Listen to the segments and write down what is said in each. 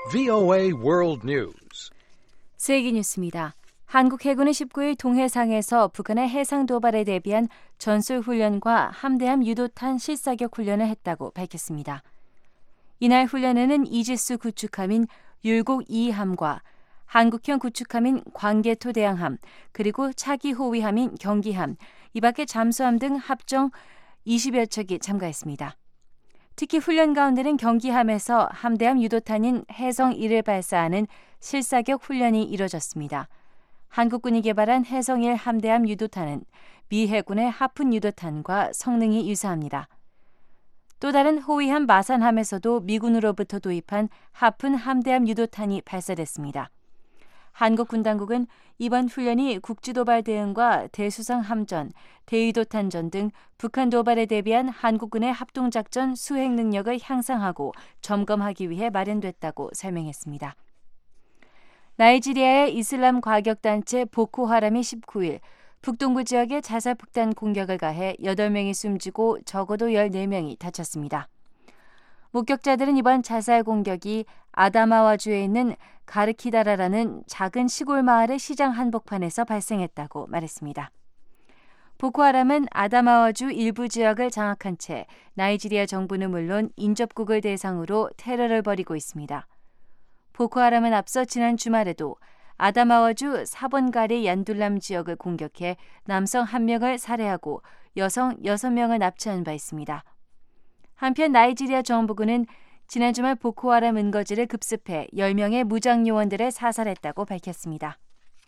VOA World News. 세계 뉴스입니다. 한국 해군은 19일 동해상에서 북한의 해상 도발에 대비한 전술 훈련과 함대함 유도탄 실사격 훈련을 했다고 밝혔습니다. 이날 훈련에는 이지스 구축함인 율곡 2함과 한국형 구축함인 광개토 대양함, 그리고 차기 호위함인 경기함, 이 밖에 잠수함 등 합정 20여 척이 참가했습니다. 특히 훈련 가운데는 경기함에서 함대함 유도탄인 해성1을 발사하는 실사격 훈련이 이뤄졌습니다. 한국군이 개발한 해성1 함대함 유도탄은 미 해군의 하푼 유도탄과 성능이 유사합니다. 또 다른 호위함 마산함에서도 미군으로부터 도입한 하푼 함대함 유도탄이 발사됐습니다. 한국군 당국은 이번 훈련이 국지도발 대응과 대수상 함전, 대유도탄전 등 북한 도발에 대비한 한국군의 합동작전 수행 능력을 향상하고 점검하기 위해 마련됐다고 설명했습니다. 나이지리아의 이슬람 과격단체 보코하람이 19일 북동부 지역에 자살폭탄 공격을 가해 8명이 숨지고 적어도 14명이 다쳤습니다. 목격자들은 이번 자살 공격이 아다마와주에 있는 가르키다라라는 작은 시골 마을의 시장 한복판에서 발생했다고 말했습니다. 보코하람은 아다마와주 일부 지역을 장악한 채 나이지리아 정부는 물론 인접국을 대상으로 테러를 벌이고 있습니다. 보코하람은 앞서 지난 주말에도 아다마와주 사번가리 얀둘람 지역을 공격해 남성 1명을 살해하고 여성 6명을 납치한 바 있습니다. 한편 나이지리아 정부군은 지난 주말 보코하람 은거지를 급습해 10명의 무장 요원들을 사살했다고 밝혔습니다.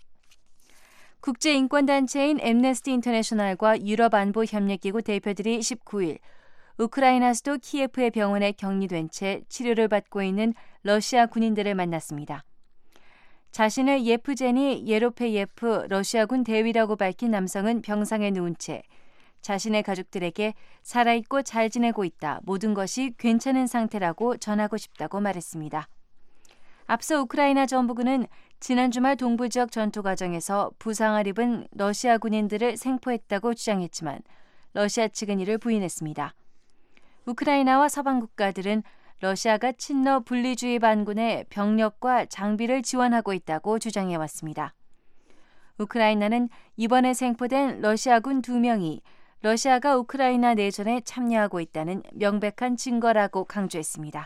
국제인권단체인 앰네스티 인터내셔널과 유럽안보협력기구 대표들이 19일 우크라이나 수도 키예프의 병원에 격리된 채 치료를 받고 있는 러시아 군인들을 만났습니다. 자신을 예프제니 예로페예프 러시아군 대위라고 밝힌 남성은 병상에 누운 채 자신의 가족들에게 살아있고 잘 지내고 있다, 모든 것이 괜찮은 상태라고 전하고 싶다고 말했습니다. 앞서 우크라이나 정부군은 지난 주말 동부 지역 전투 과정에서 부상을 입은 러시아 군인들을 생포했다고 주장했지만 러시아 측은 이를 부인했습니다. 우크라이나와 서방 국가들은 러시아가 친러 분리주의 반군의 병력과 장비를 지원하고 있다고 주장해왔습니다. 우크라이나는 이번에 생포된 러시아군 2명이 러시아가 우크라이나 내전에 참여하고 있다는 명백한 증거라고 강조했습니다.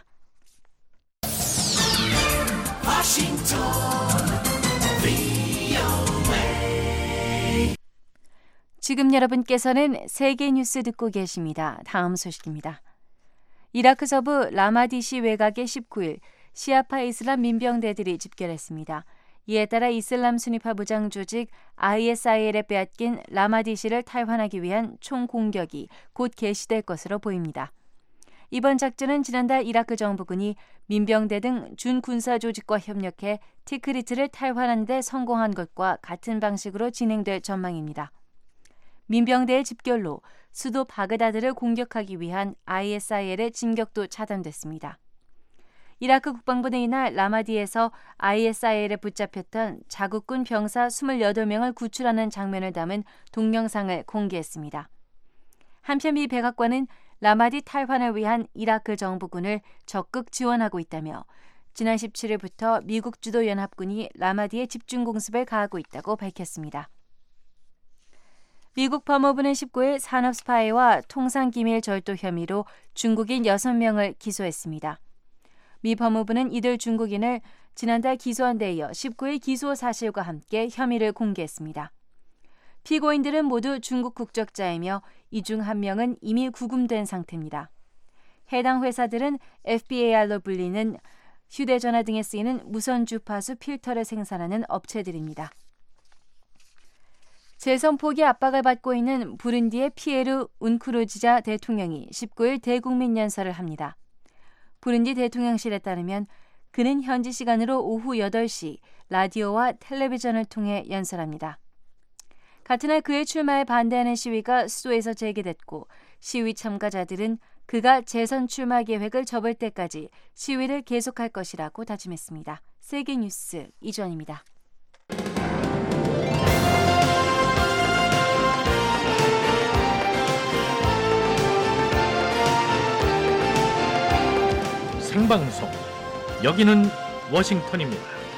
지금 여러분께서는 세계 뉴스 듣고 계십니다. 다음 소식입니다. 이라크 서부 라마디시 외곽에 19일 시아파 이슬람 민병대들이 집결했습니다. 이에 따라 이슬람 순위파 무장 조직 ISIL에 빼앗긴 라마디시를 탈환하기 위한 총공격이 곧 개시될 것으로 보입니다. 이번 작전은 지난달 이라크 정부군이 민병대 등 준군사 조직과 협력해 티크리트를 탈환하는 데 성공한 것과 같은 방식으로 진행될 전망입니다. 민병대의 집결로 수도 바그다드를 공격하기 위한 ISIL의 진격도 차단됐습니다. 이라크 국방부는 이날 라마디에서 ISIL에 붙잡혔던 자국군 병사 28명을 구출하는 장면을 담은 동영상을 공개했습니다. 한편 미 백악관은 라마디 탈환을 위한 이라크 정부군을 적극 지원하고 있다며 지난 17일부터 미국 주도 연합군이 라마디에 집중 공습을 가하고 있다고 밝혔습니다. 미국 법무부는 19일 산업 스파이와 통상기밀 절도 혐의로 중국인 6명을 기소했습니다. 미 법무부는 이들 중국인을 지난달 기소한 데 이어 19일 기소 사실과 함께 혐의를 공개했습니다. 피고인들은 모두 중국 국적자이며 이 중 1명은 이미 구금된 상태입니다. 해당 회사들은 FBAR로 불리는 휴대전화 등에 쓰이는 무선 주파수 필터를 생산하는 업체들입니다. 재선 포기 압박을 받고 있는 부룬디의 피에르 운쿠르지자 대통령이 19일 대국민 연설을 합니다. 부룬디 대통령실에 따르면 그는 현지 시간으로 오후 8시 라디오와 텔레비전을 통해 연설합니다. 같은 날 그의 출마에 반대하는 시위가 수도에서 재개됐고 시위 참가자들은 그가 재선 출마 계획을 접을 때까지 시위를 계속할 것이라고 다짐했습니다. 세계뉴스 이주원입니다. 생방송 여기는 워싱턴입니다.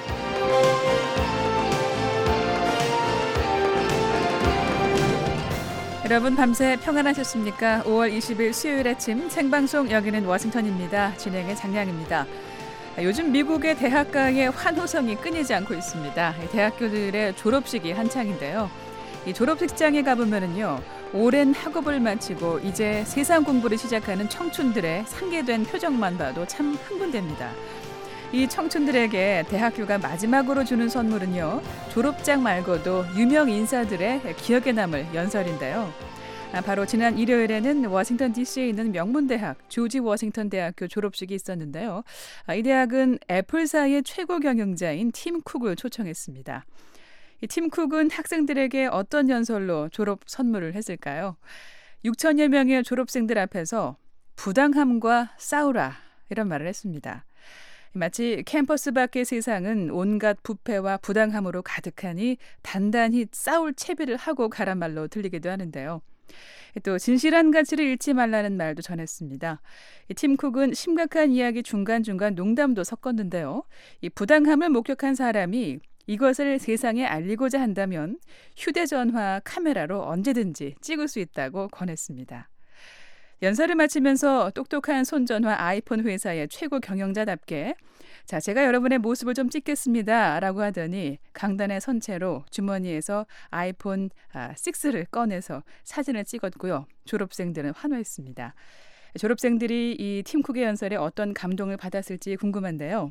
여러분 밤새 평안하셨습니까? 5월 20일 수요일 아침 생방송 여기는 워싱턴입니다. 진행의 장량입니다. 요즘 미국의 대학가의 환호성이 끊이지 않고 있습니다. 대학교들의 졸업식이 한창인데요. 이 졸업식장에 가보면은요, 오랜 학업을 마치고 이제 세상 공부를 시작하는 청춘들의 상기된 표정만 봐도 참 흥분됩니다. 이 청춘들에게 대학교가 마지막으로 주는 선물은요, 졸업장 말고도 유명 인사들의 기억에 남을 연설인데요. 바로 지난 일요일에는 워싱턴 DC에 있는 명문대학 조지 워싱턴 대학교 졸업식이 있었는데요. 이 대학은 애플사의 최고 경영자인 팀 쿡을 초청했습니다. 이 팀 쿡은 학생들에게 어떤 연설로 졸업 선물을 했을까요? 6천여 명의 졸업생들 앞에서 부당함과 싸우라 이런 말을 했습니다. 마치 캠퍼스 밖의 세상은 온갖 부패와 부당함으로 가득하니 단단히 싸울 채비를 하고 가란 말로 들리기도 하는데요. 또 진실한 가치를 잃지 말라는 말도 전했습니다. 팀 쿡은 심각한 이야기 중간중간 농담도 섞었는데요. 이 부당함을 목격한 사람이 이것을 세상에 알리고자 한다면 휴대전화 카메라로 언제든지 찍을 수 있다고 권했습니다. 연설을 마치면서 똑똑한 손전화 아이폰 회사의 최고 경영자답게 자, 제가 여러분의 모습을 좀 찍겠습니다 라고 하더니 강단에 선 채로 주머니에서 아이폰 6를 꺼내서 사진을 찍었고요. 졸업생들은 환호했습니다. 졸업생들이 이 팀 쿡의 연설에 어떤 감동을 받았을지 궁금한데요.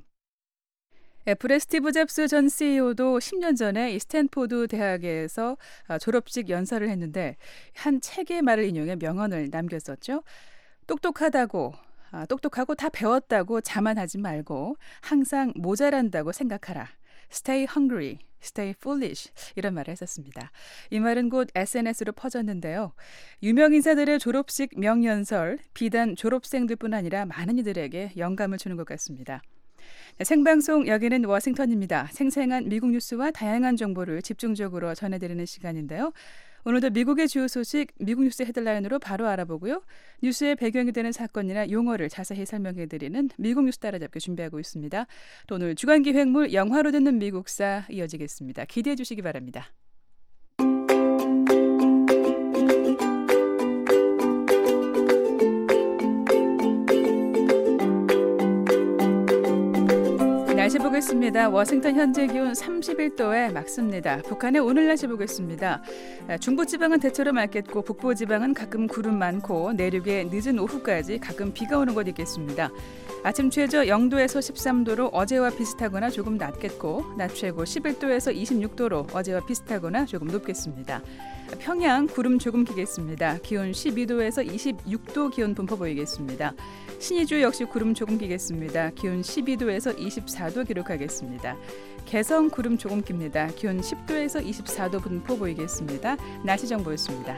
애플의 스티브 잡스 전 CEO도 10년 전에 이 스탠포드 대학에서 졸업식 연설을 했는데 한 책의 말을 인용해 명언을 남겼었죠. 똑똑하고 다 배웠다고 자만하지 말고 항상 모자란다고 생각하라. Stay hungry, stay foolish 이런 말을 했었습니다. 이 말은 곧 SNS로 퍼졌는데요. 유명 인사들의 졸업식 명연설, 비단 졸업생들뿐 아니라 많은 이들에게 영감을 주는 것 같습니다. 생방송 여기는 워싱턴입니다. 생생한 미국 뉴스와 다양한 정보를 집중적으로 전해드리는 시간인데요. 오늘도 미국의 주요 소식, 미국 뉴스 헤드라인으로 바로 알아보고요. 뉴스의 배경이 되는 사건이나 용어를 자세히 설명해드리는 미국 뉴스 따라잡기 준비하고 있습니다. 또 오늘 주간기획물 영화로 듣는 미국사 이어지겠습니다. 기대해 주시기 바랍니다. 날씨 보겠습니다. 워싱턴 현재 기온 31도에 맑습니다. 북한의 오늘 날씨 보겠습니다. 중부지방은 대체로 맑겠고 북부지방은 가끔 구름 많고 내륙에 늦은 오후까지 가끔 비가 오는 곳 있겠습니다. 아침 최저 0도에서 13도로 어제와 비슷하거나 조금 낮겠고 낮 최고 11도에서 26도로 어제와 비슷하거나 조금 높겠습니다. 평양 구름 조금 끼겠습니다. 기온 12도에서 26도 기온 분포 보이겠습니다. 신의주 역시 구름 조금 끼겠습니다. 기온 12도에서 24도 기록하겠습니다. 개성 구름 조금 낍니다. 기온 10도에서 24도 분포 보이겠습니다. 날씨 정보였습니다.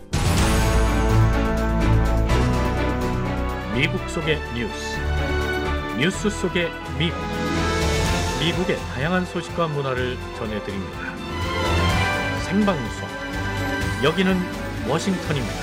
미국 속의 뉴스 속의 미국. 미국의 다양한 소식과 문화를 전해드립니다. 생방송 여기는 워싱턴입니다.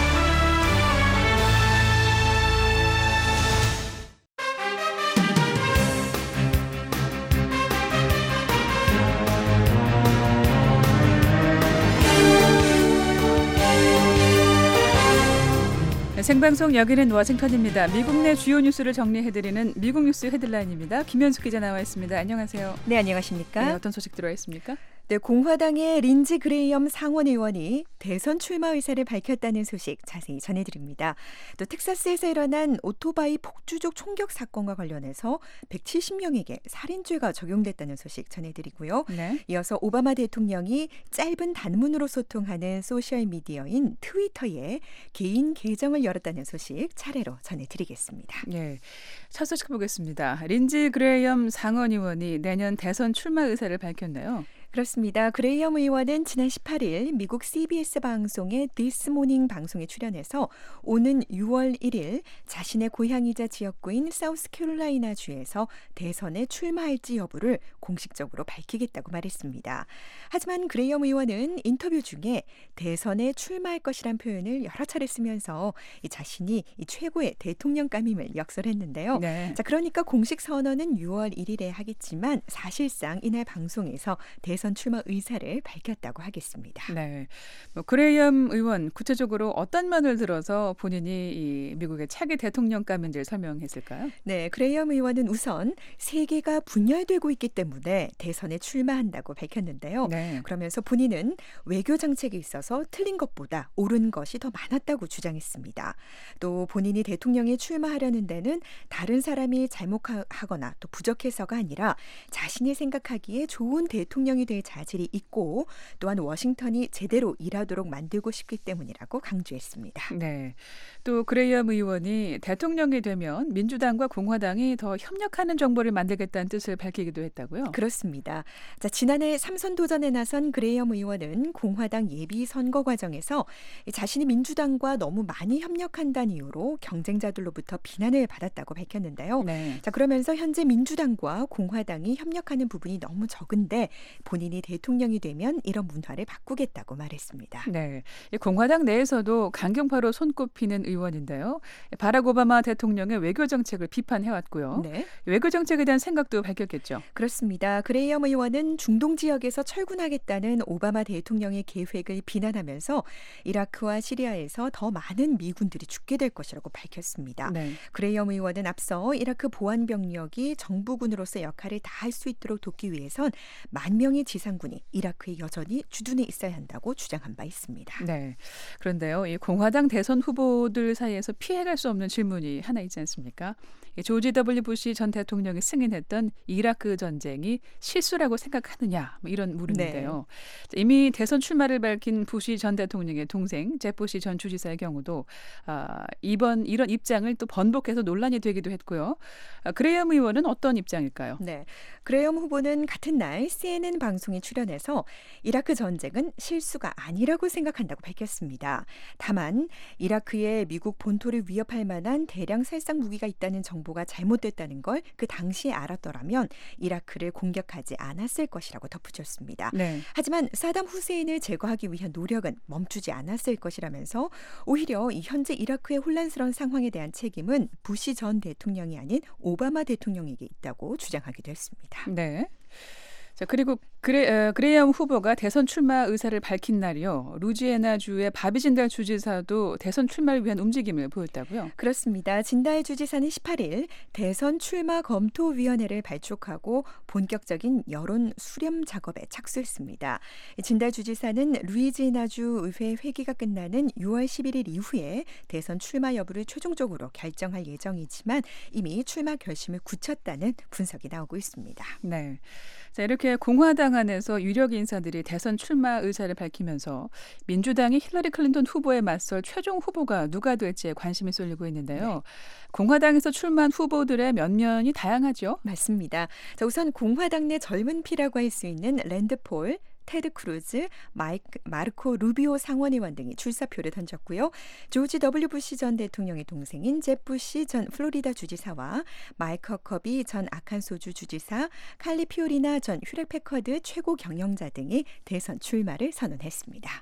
생방송 여기는 워싱턴입니다. 미국 내 주요 뉴스를 정리해드리는 미국 뉴스 헤드라인입니다. 김현숙 기자 나와 있습니다. 안녕하세요. 네, 안녕하십니까? 네, 어떤 소식 들어와 있습니까? 네, 공화당의 린지 그레이엄 상원 의원이 대선 출마 의사를 밝혔다는 소식 자세히 전해드립니다. 또 텍사스에서 일어난 오토바이 폭주족 총격 사건과 관련해서 170명에게 살인죄가 적용됐다는 소식 전해드리고요. 네. 이어서 오바마 대통령이 짧은 단문으로 소통하는 소셜미디어인 트위터에 개인 계정을 열었다는 소식 차례로 전해드리겠습니다. 네, 첫 소식 보겠습니다. 린지 그레이엄 상원 의원이 내년 대선 출마 의사를 밝혔네요. 그렇습니다. 그레이엄 의원은 지난 18일 미국 CBS 방송의 This Morning 방송에 출연해서 오는 6월 1일 자신의 고향이자 지역구인 사우스캐롤라이나 주에서 대선에 출마할지 여부를 공식적으로 밝히겠다고 말했습니다. 하지만 그레이엄 의원은 인터뷰 중에 대선에 출마할 것이란 표현을 여러 차례 쓰면서 자신이 이 최고의 대통령감임을 역설했는데요. 네. 자, 그러니까 공식 선언은 6월 1일에 하겠지만 사실상 이날 방송에서 대선 출마 의사를 밝혔다고 하겠습니다. 네, 그레이엄 의원 구체적으로 어떤 면을 들어서 본인이 이 미국의 차기 대통령감인지를 설명했을까요? 네, 그레이엄 의원은 우선 세계가 분열되고 있기 때문에 대선에 출마한다고 밝혔는데요. 네. 그러면서 본인은 외교 정책에 있어서 틀린 것보다 옳은 것이 더 많았다고 주장했습니다. 또 본인이 대통령에 출마하려는 데는 다른 사람이 잘못하거나 또 부족해서가 아니라 자신이 생각하기에 좋은 대통령이 될 자질이 있고 또한 워싱턴이 제대로 일하도록 만들고 싶기 때문이라고 강조했습니다. 네. 또 그레이엄 의원이 대통령이 되면 민주당과 공화당이 더 협력하는 정부를 만들겠다는 뜻을 밝히기도 했다고요? 그렇습니다. 자, 지난해 3선 도전에 나선 그레이엄 의원은 공화당 예비 선거 과정에서 자신이 민주당과 너무 많이 협력한다는 이유로 경쟁자들로부터 비난을 받았다고 밝혔는데요. 네. 자, 그러면서 현재 민주당과 공화당이 협력하는 부분이 너무 적은데 본인이 대통령이 되면 이런 문화를 바꾸겠다고 말했습니다. 네, 이 공화당 내에서도 강경파로 손꼽히는 의원인데요. 바락 오바마 대통령의 외교 정책을 비판해왔고요. 네. 외교 정책에 대한 생각도 밝혔겠죠. 그렇습니다. 그레이엄 의원은 중동 지역에서 철군하겠다는 오바마 대통령의 계획을 비난하면서 이라크와 시리아에서 더 많은 미군들이 죽게 될 것이라고 밝혔습니다. 네. 그레이엄 의원은 앞서 이라크 보안 병력이 정부군으로서 역할을 다할 수 있도록 돕기 위해선 10,000명의 지상군이 이라크에 여전히 주둔해 있어야 한다고 주장한 바 있습니다. 네. 그런데요, 이 공화당 대선 후보들 사이에서 피해갈 수 없는 질문이 하나 있지 않습니까? 조지 W. 부시 전 대통령이 승인했던 이라크 전쟁이 실수라고 생각하느냐, 뭐 이런 물음인데요. 네. 이미 대선 출마를 밝힌 부시 전 대통령의 동생 잽 부시 전 주지사의 경우도 이번 이런 입장을 또 번복해서 논란이 되기도 했고요. 그레이엄 의원은 어떤 입장일까요? 네, 그레이엄 후보는 같은 날 CNN 방송에 출연해서 이라크 전쟁은 실수가 아니라고 생각한다고 밝혔습니다. 다만 이라크에 미국 본토를 위협할 만한 대량 살상 무기가 있다는 정보가 잘못됐다는 걸 그 당시에 알았더라면 이라크를 공격하지 않았을 것이라고 덧붙였습니다. 네. 하지만 사담 후세인을 제거하기 위한 노력은 멈추지 않았을 것이라면서 오히려 이 현재 이라크의 혼란스러운 상황에 대한 책임은 부시 전 대통령이 아닌 오바마 대통령에게 있다고 주장하기도 했습니다. 네. 자, 그리고 그레이엄 후보가 대선 출마 의사를 밝힌 날이요. 루지애나주의 바비 진달 주지사도 대선 출마를 위한 움직임을 보였다고요? 그렇습니다. 진달 주지사는 18일 대선 출마 검토위원회를 발족하고 본격적인 여론 수렴 작업에 착수했습니다. 진달 주지사는 루이지애나주 의회 회기가 끝나는 6월 11일 이후에 대선 출마 여부를 최종적으로 결정할 예정이지만 이미 출마 결심을 굳혔다는 분석이 나오고 있습니다. 네. 자, 이렇게 공화당 안에서 유력 인사들이 대선 출마 의사를 밝히면서 민주당이 힐러리 클린턴 후보에 맞설 최종 후보가 누가 될지에 관심이 쏠리고 있는데요. 네. 공화당에서 출마한 후보들의 면면이 다양하죠? 맞습니다. 자, 우선 공화당 내 젊은 피라고 할 수 있는 랜드 폴, 테드 크루즈, 마르코 루비오 상원의원 등이 출사표를 던졌고요. 조지 W. 부시 전 대통령의 동생인 잽 부시 전 플로리다 주지사와 마이크 허커비 전 아칸소주 주지사, 칼리 피오리나 전 휴렛패커드 최고 경영자 등이 대선 출마를 선언했습니다.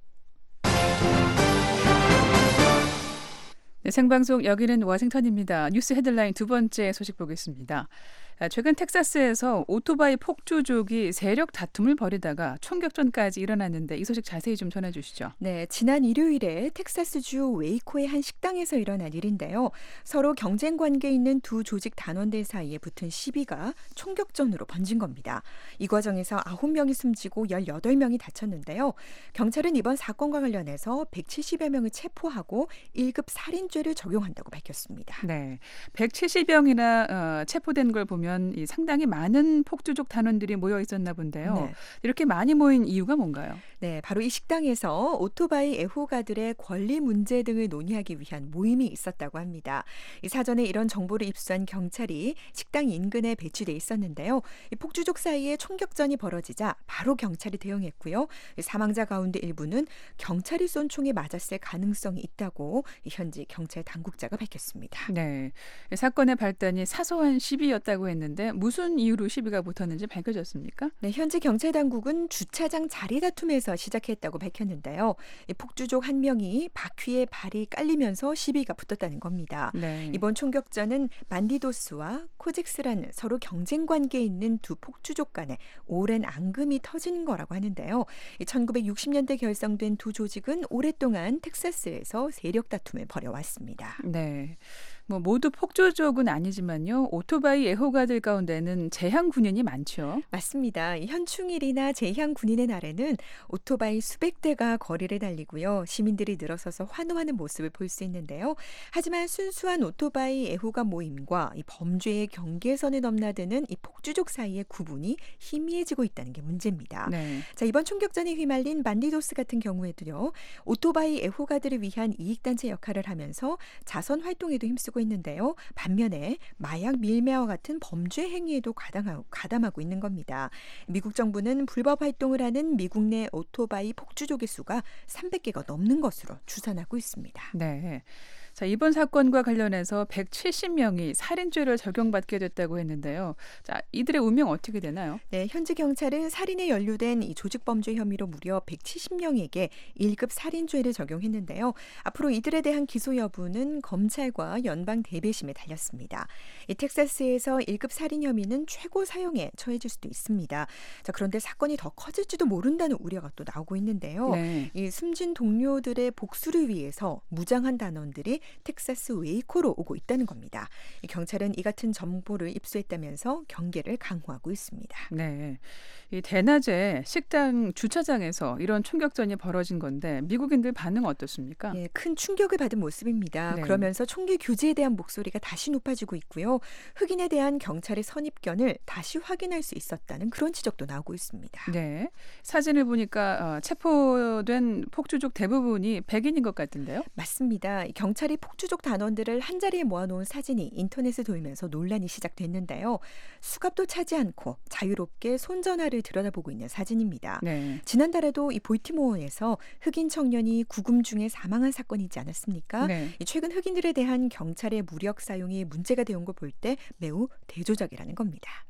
네, 생방송 여기는 워싱턴입니다. 뉴스 헤드라인 두 번째 소식 보겠습니다. 최근 텍사스에서 오토바이 폭주족이 세력 다툼을 벌이다가 총격전까지 일어났는데 이 소식 자세히 좀 전해주시죠. 네, 지난 일요일에 텍사스주 웨이코의 한 식당에서 일어난 일인데요. 서로 경쟁 관계에 있는 두 조직 단원들 사이에 붙은 시비가 총격전으로 번진 겁니다. 이 과정에서 9명이 숨지고 18명이 다쳤는데요. 경찰은 이번 사건과 관련해서 170여 명을 체포하고 1급 살인죄를 적용한다고 밝혔습니다. 네, 170명이나 체포된 걸 보면 이 상당히 많은 폭주족 단원들이 모여 있었나 본데요. 네. 이렇게 많이 모인 이유가 뭔가요? 네, 바로 이 식당에서 오토바이 애호가들의 권리 문제 등을 논의하기 위한 모임이 있었다고 합니다. 이 사전에 이런 정보를 입수한 경찰이 식당 인근에 배치돼 있었는데요. 이 폭주족 사이에 총격전이 벌어지자 바로 경찰이 대응했고요. 사망자 가운데 일부는 경찰이 쏜 총에 맞았을 가능성이 있다고 현지 경찰 당국자가 밝혔습니다. 네, 사건의 발단이 사소한 시비였다고 했는데 무슨 이유로 시비가 붙었는지 밝혀졌습니까? 네, 현지 경찰 당국은 주차장 자리 다툼에서 시작했다고 밝혔는데요. 이 폭주족 한 명이 바퀴에 발이 깔리면서 시비가 붙었다는 겁니다. 네. 이번 총격전은 만디도스와 코젝스라는 서로 경쟁 관계에 있는 두 폭주족 간에 오랜 앙금이 터진 거라고 하는데요. 1960년대 결성된 두 조직은 오랫동안 텍사스에서 세력 다툼을 벌여왔습니다. 네. 모두 폭주족은 아니지만요. 오토바이 애호가들 가운데는 제향 군인이 많죠. 맞습니다. 현충일이나 제향 군인의 날에는 오토바이 수백 대가 거리를 달리고요. 시민들이 늘어서서 환호하는 모습을 볼 수 있는데요. 하지만 순수한 오토바이 애호가 모임과 이 범죄의 경계선을 넘나드는 이 폭주족 사이의 구분이 희미해지고 있다는 게 문제입니다. 네. 자, 이번 총격전에 휘말린 만디도스 같은 경우에도요. 오토바이 애호가들을 위한 이익단체 역할을 하면서 자선 활동에도 힘쓰고 있는데요. 반면에 마약 밀매와 같은 범죄 행위에도 가담하고 있는 겁니다. 미국 정부는 불법 활동을 하는 미국 내 오토바이 폭주족의 수가 300개가 넘는 것으로 추산하고 있습니다. 네. 자, 이번 사건과 관련해서 170명이 살인죄를 적용받게 됐다고 했는데요. 자, 이들의 운명 어떻게 되나요? 네, 현지 경찰은 살인에 연루된 이 조직범죄 혐의로 무려 170명에게 1급 살인죄를 적용했는데요. 앞으로 이들에 대한 기소 여부는 검찰과 연방 대배심에 달렸습니다. 이 텍사스에서 1급 살인 혐의는 최고 사형에 처해질 수도 있습니다. 자, 그런데 사건이 더 커질지도 모른다는 우려가 또 나오고 있는데요. 네. 이 숨진 동료들의 복수를 위해서 무장한 단원들이 텍사스 웨이코로 오고 있다는 겁니다. 이 경찰은 이 같은 정보를 입수했다면서 경계를 강화하고 있습니다. 네. 이 대낮에 식당 주차장에서 이런 총격전이 벌어진 건데 미국인들 반응 어떻습니까? 예, 큰 충격을 받은 모습입니다. 네. 그러면서 총기 규제에 대한 목소리가 다시 높아지고 있고요. 흑인에 대한 경찰의 선입견을 다시 확인할 수 있었다는 그런 지적도 나오고 있습니다. 네. 사진을 보니까 체포된 폭주족 대부분이 백인인 것 같은데요. 맞습니다. 경찰이 폭주족 단원들을 한자리에 모아놓은 사진이 인터넷에 돌면서 논란이 시작됐는데요. 수갑도 차지 않고 자유롭게 손전화를 들여다보고 있는 사진입니다. 네. 지난달에도 이 볼티모어에서 흑인 청년이 구금 중에 사망한 사건이 있지 않았습니까? 네. 최근 흑인들에 대한 경찰의 무력 사용이 문제가 되온 걸 볼 때 매우 대조적이라는 겁니다.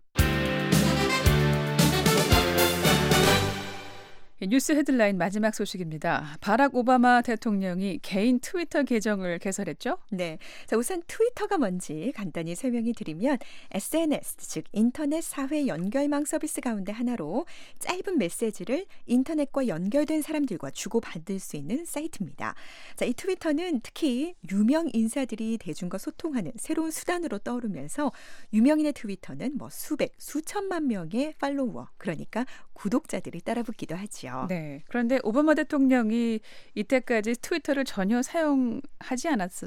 뉴스 헤드라인 마지막 소식입니다. 바락 오바마 대통령이 개인 트위터 계정을 개설했죠? 네, 자, 우선 트위터가 뭔지 간단히 설명해 드리면 SNS, 즉 인터넷 사회 연결망 서비스 가운데 하나로 짧은 메시지를 인터넷과 연결된 사람들과 주고받을 수 있는 사이트입니다. 자, 이 트위터는 특히 유명 인사들이 대중과 소통하는 새로운 수단으로 떠오르면서 유명인의 트위터는 수백, 수천만 명의 팔로워, 그러니까 구독자들이 따라붙기도 하지요. 네. 그런데 오바마 대통령이 이때까지 트위터를 전혀 사용하지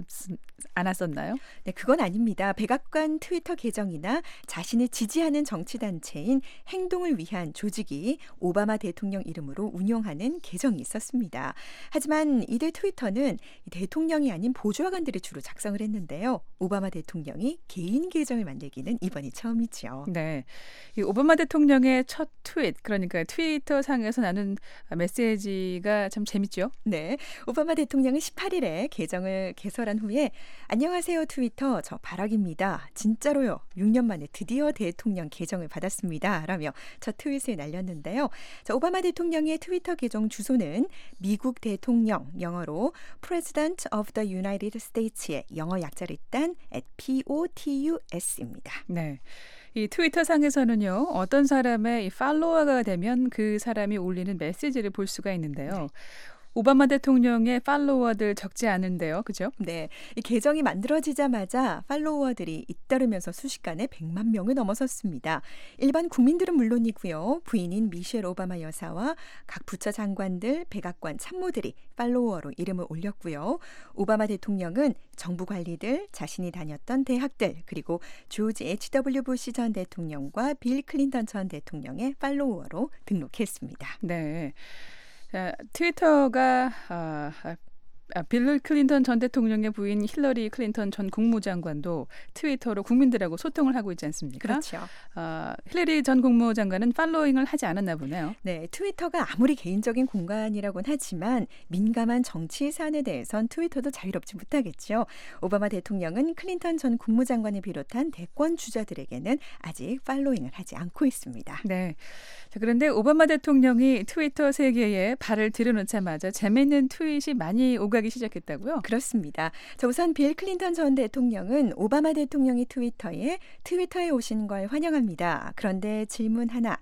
않았었나요? 네, 그건 아닙니다. 백악관 트위터 계정이나 자신을 지지하는 정치단체인 행동을 위한 조직이 오바마 대통령 이름으로 운영하는 계정이 있었습니다. 하지만 이들 트위터는 대통령이 아닌 보좌관들이 주로 작성을 했는데요. 오바마 대통령이 개인 계정을 만들기는 이번이 처음이죠. 네. 이 오바마 대통령의 첫 트윗, 그러니까 트위터 상에서 나눈 메시지가 참 재밌죠? 네. 오바마 대통령은 18일에 계정을 개설한 후에 안녕하세요 트위터, 저 바락입니다. 진짜로요. 6년 만에 드디어 대통령 계정을 받았습니다. 라며 첫 트윗을 날렸는데요. 자, 오바마 대통령의 트위터 계정 주소는 미국 대통령, 영어로 President of the United States의 영어 약자를 딴 POTUS입니다. 네. 이 트위터 상에서는요, 어떤 사람의 팔로워가 되면 그 사람이 올리는 메시지를 볼 수가 있는데요. 오바마 대통령의 팔로워들 적지 않은데요. 그죠? 네. 이 계정이 만들어지자마자 팔로워들이 잇따르면서 순식간에 100만 명을 넘어섰습니다. 일반 국민들은 물론이고요. 부인인 미셸 오바마 여사와 각 부처 장관들, 백악관 참모들이 팔로워로 이름을 올렸고요. 오바마 대통령은 정부 관리들, 자신이 다녔던 대학들, 그리고 조지 H.W. 부시 전 대통령과 빌 클린턴 전 대통령의 팔로워로 등록했습니다. 네. 자, 트위터가 빌 클린턴 전 대통령의 부인 힐러리 클린턴 전 국무장관도 트위터로 국민들하고 소통을 하고 있지 않습니까? 그렇죠. 힐러리 전 국무장관은 팔로잉을 하지 않았나 보네요. 네, 트위터가 아무리 개인적인 공간이라고는 하지만 민감한 정치 사안에 대해선 트위터도 자유롭지 못하겠죠. 오바마 대통령은 클린턴 전 국무장관을 비롯한 대권 주자들에게는 아직 팔로잉을 하지 않고 있습니다. 네. 자, 그런데 오바마 대통령이 트위터 세계에 발을 들여놓자마자 재미있는 트윗이 많이 오가기 시작했다고요? 그렇습니다. 자, 우선 빌 클린턴 전 대통령은 오바마 대통령이 트위터에 오신 걸 환영합니다. 그런데 질문 하나.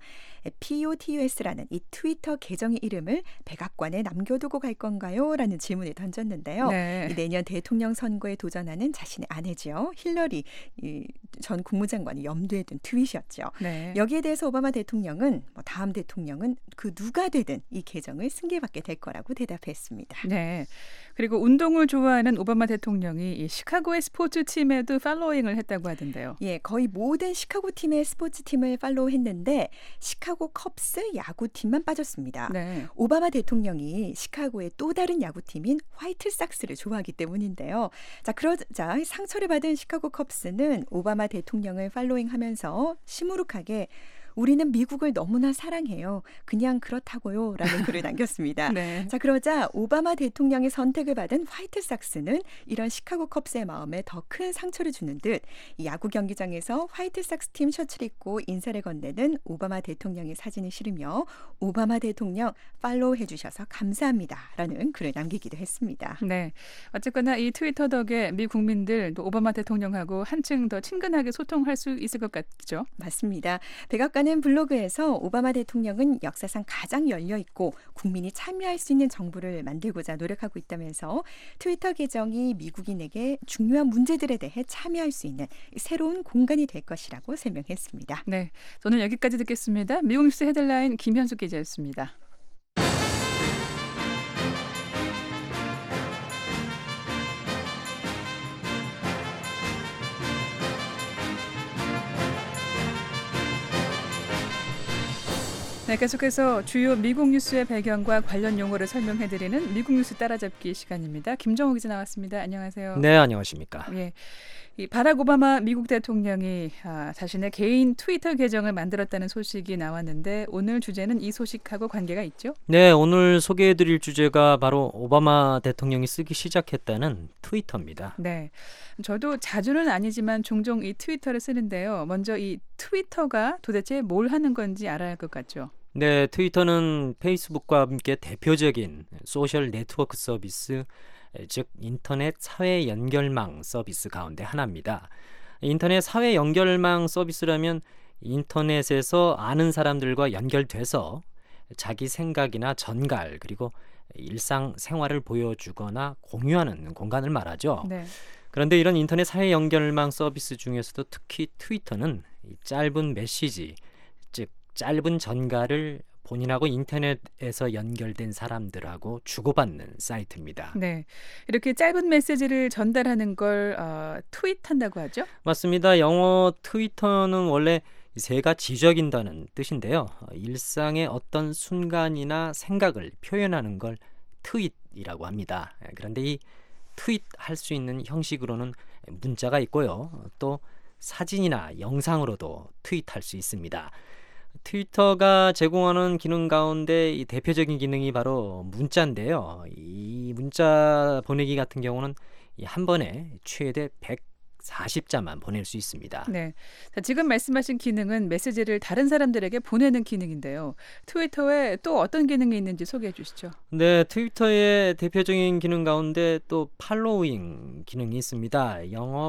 POTUS라는 이 트위터 계정의 이름을 백악관에 남겨두고 갈 건가요? 라는 질문을 던졌는데요. 네. 내년 대통령 선거에 도전하는 자신의 아내죠. 힐러리 전 국무장관이 염두에 둔 트윗이었죠. 네. 여기에 대해서 오바마 대통령은 다음 대통령은 그 누가 되든 이 계정을 승계받게 될 거라고 대답했습니다. 네. 그리고 운동을 좋아하는 오바마 대통령이 이 시카고의 스포츠팀에도 팔로잉을 했다고 하던데요. 예, 거의 모든 시카고 팀의 스포츠팀을 팔로우했는데 시카고 컵스 야구팀만 빠졌습니다. 네. 오바마 대통령이 시카고의 또 다른 야구팀인 화이트삭스를 좋아하기 때문인데요. 자, 그러자 상처를 받은 시카고 컵스는 오바마 대통령을 팔로잉하면서 시무룩하게 우리는 미국을 너무나 사랑해요. 그냥 그렇다고요. 라는 글을 남겼습니다. 네. 자, 그러자 오바마 대통령의 선택을 받은 화이트삭스는 이런 시카고 컵스의 마음에 더 큰 상처를 주는 듯 야구 경기장에서 화이트삭스 팀 셔츠를 입고 인사를 건네는 오바마 대통령의 사진을 실으며 오바마 대통령 팔로우 해주셔서 감사합니다. 라는 글을 남기기도 했습니다. 네. 어쨌거나 이 트위터 덕에 미 국민들 또 오바마 대통령하고 한층 더 친근하게 소통할 수 있을 것 같죠? 맞습니다. 백악관은 블로그에서 오바마 대통령은 역사상 가장 열려있고 국민이 참여할 수 있는 정부를 만들고자 노력하고 있다면서 트위터 계정이 미국인에게 중요한 문제들에 대해 참여할 수 있는 새로운 공간이 될 것이라고 설명했습니다. 네. 저는 여기까지 듣겠습니다. 미국 뉴스 헤드라인 김현숙 기자였습니다. 네, 계속해서 주요 미국 뉴스의 배경과 관련 용어를 설명해드리는 미국 뉴스 따라잡기 시간입니다. 김정우 기자 나왔습니다. 안녕하세요. 네, 안녕하십니까. 예, 이 바락 오바마 미국 대통령이 자신의 개인 트위터 계정을 만들었다는 소식이 나왔는데 오늘 주제는 이 소식하고 관계가 있죠? 네, 오늘 소개해드릴 주제가 바로 오바마 대통령이 쓰기 시작했다는 트위터입니다. 네, 저도 자주는 아니지만 종종 이 트위터를 쓰는데요. 먼저 이 트위터가 도대체 뭘 하는 건지 알아야 할 것 같죠? 네, 트위터는 페이스북과 함께 대표적인 소셜 네트워크 서비스, 즉 인터넷 사회 연결망 서비스 가운데 하나입니다. 인터넷 사회 연결망 서비스라면 인터넷에서 아는 사람들과 연결돼서 자기 생각이나 전갈 그리고 일상 생활을 보여주거나 공유하는 공간을 말하죠. 네. 그런데 이런 인터넷 사회 연결망 서비스 중에서도 특히 트위터는 이 짧은 메시지, 즉 짧은 전갈을 본인하고 인터넷에서 연결된 사람들하고 주고받는 사이트입니다. 네, 이렇게 짧은 메시지를 전달하는 걸 트윗한다고 하죠? 맞습니다. 영어 트위터는 원래 새가 지저귀다는 뜻인데요. 일상의 어떤 순간이나 생각을 표현하는 걸 트윗이라고 합니다. 그런데 이 트윗할 수 있는 형식으로는 문자가 있고요. 또 사진이나 영상으로도 트윗할 수 있습니다. 트위터가 제공하는 기능 가운데 이 대표적인 기능이 바로 문자인데요. 이 문자 보내기 같은 경우는 한 번에 최대 140자만 보낼 수 있습니다. 네, 자, 지금 말씀하신 기능은 메시지를 다른 사람들에게 보내는 기능인데요. 트위터에 또 어떤 기능이 있는지 소개해 주시죠. 네, 트위터의 대표적인 기능 가운데 또 팔로잉 기능이 있습니다. 영어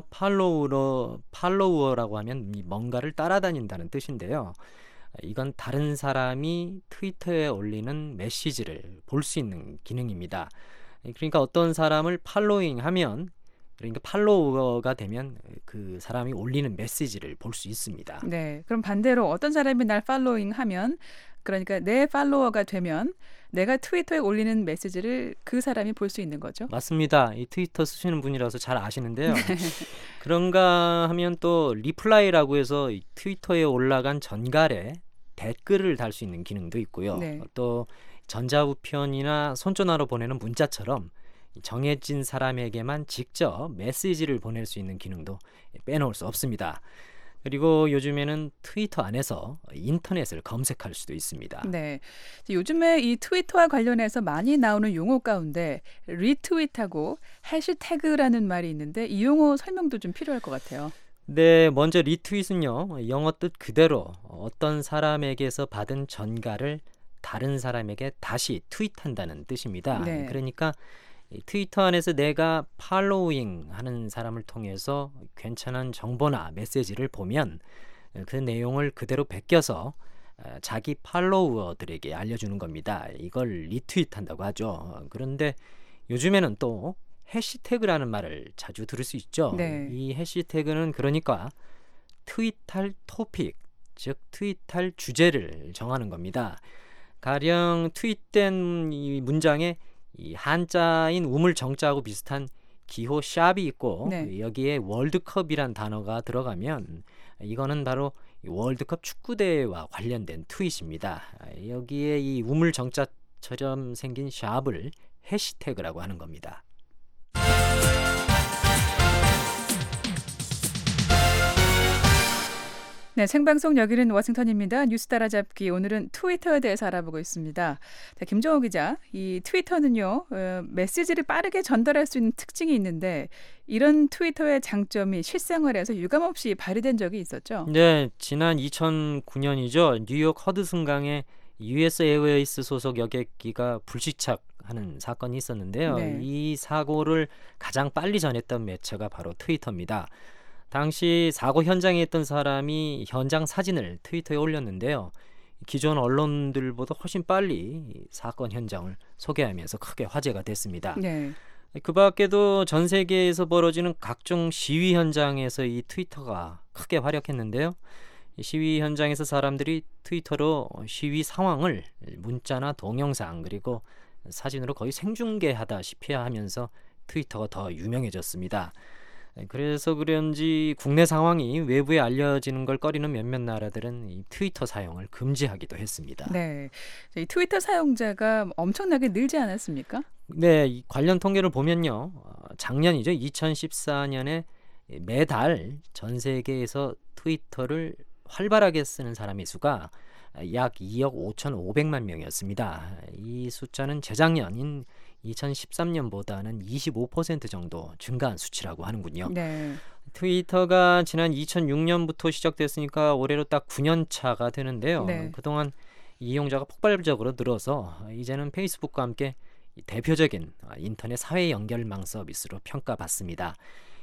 팔로워라고 하면 뭔가를 따라다닌다는 뜻인데요. 이건 다른 사람이 트위터에 올리는 메시지를 볼 수 있는 기능입니다. 그러니까 어떤 사람을 팔로잉하면, 그러니까 팔로워가 되면 그 사람이 올리는 메시지를 볼 수 있습니다. 네, 그럼 반대로 어떤 사람이 날 팔로잉하면, 그러니까 내 팔로워가 되면 내가 트위터에 올리는 메시지를 그 사람이 볼 수 있는 거죠? 맞습니다. 이 트위터 쓰시는 분이라서 잘 아시는데요. 그런가 하면 또 리플라이라고 해서 이 트위터에 올라간 전갈에 댓글을 달 수 있는 기능도 있고요. 네. 또 전자우편이나 손전화로 보내는 문자처럼 정해진 사람에게만 직접 메시지를 보낼 수 있는 기능도 빼놓을 수 없습니다. 그리고 요즘에는 트위터 안에서 인터넷을 검색할 수도 있습니다. 네, 요즘에 이 트위터와 관련해서 많이 나오는 용어 가운데 리트윗하고 해시태그라는 말이 있는데 이 용어 설명도 좀 필요할 것 같아요. 네, 먼저 리트윗은요, 영어 뜻 그대로 어떤 사람에게서 받은 전가를 다른 사람에게 다시 트윗한다는 뜻입니다. 네. 그러니까 이 트위터 안에서 내가 팔로잉 하는 사람을 통해서 괜찮은 정보나 메시지를 보면 그 내용을 그대로 베껴서 자기 팔로워들에게 알려주는 겁니다. 이걸 리트윗한다고 하죠. 그런데 요즘에는 또 해시태그라는 말을 자주 들을 수 있죠. 네. 이 해시태그는 그러니까 트윗할 토픽, 즉 트윗할 주제를 정하는 겁니다. 가령 트윗된 이 문장에 이 한자인 우물 정자하고 비슷한 기호 샵이 있고 네. 여기에 월드컵이란 단어가 들어가면 이거는 바로 이 월드컵 축구대회와 관련된 트윗입니다. 여기에 이 우물 정자처럼 생긴 샵을 해시태그라고 하는 겁니다. 네, 생방송 여기는 워싱턴입니다. 뉴스 따라잡기 오늘은 트위터에 대해서 알아보고 있습니다. 자, 김정호 기자, 이 트위터는요 메시지를 빠르게 전달할 수 있는 특징이 있는데 이런 트위터의 장점이 실생활에서 유감없이 발휘된 적이 있었죠. 네, 지난 2009년이죠. 뉴욕 허드슨강에 US 에어웨이스 소속 여객기가 불시착하는 사건이 있었는데요. 네. 이 사고를 가장 빨리 전했던 매체가 바로 트위터입니다. 당시 사고 현장에 있던 사람이 현장 사진을 트위터에 올렸는데요. 기존 언론들보다 훨씬 빨리 사건 현장을 소개하면서 크게 화제가 됐습니다. 네. 그 밖에도 전 세계에서 벌어지는 각종 시위 현장에서 이 트위터가 크게 활약했는데요. 이 시위 현장에서 사람들이 트위터로 시위 상황을 문자나 동영상 그리고 사진으로 거의 생중계하다시피 하면서 트위터가 더 유명해졌습니다. 그래서 그런지 국내 상황이 외부에 알려지는 걸 꺼리는 몇몇 나라들은 이 트위터 사용을 금지하기도 했습니다. 네. 이 트위터 사용자가 엄청나게 늘지 않았습니까? 네, 이 관련 통계를 보면요. 작년이죠. 2014년에 매달 전 세계에서 트위터를 활발하게 쓰는 사람의 수가 약 2억 5,500만 명이었습니다. 이 숫자는 재작년인 2013년보다는 25% 정도 증가한 수치라고 하는군요. 네. 트위터가 지난 2006년부터 시작됐으니까 올해로 딱 9년 차가 되는데요. 네. 그동안 이용자가 폭발적으로 늘어서 이제는 페이스북과 함께 대표적인 인터넷 사회 연결망 서비스로 평가받습니다.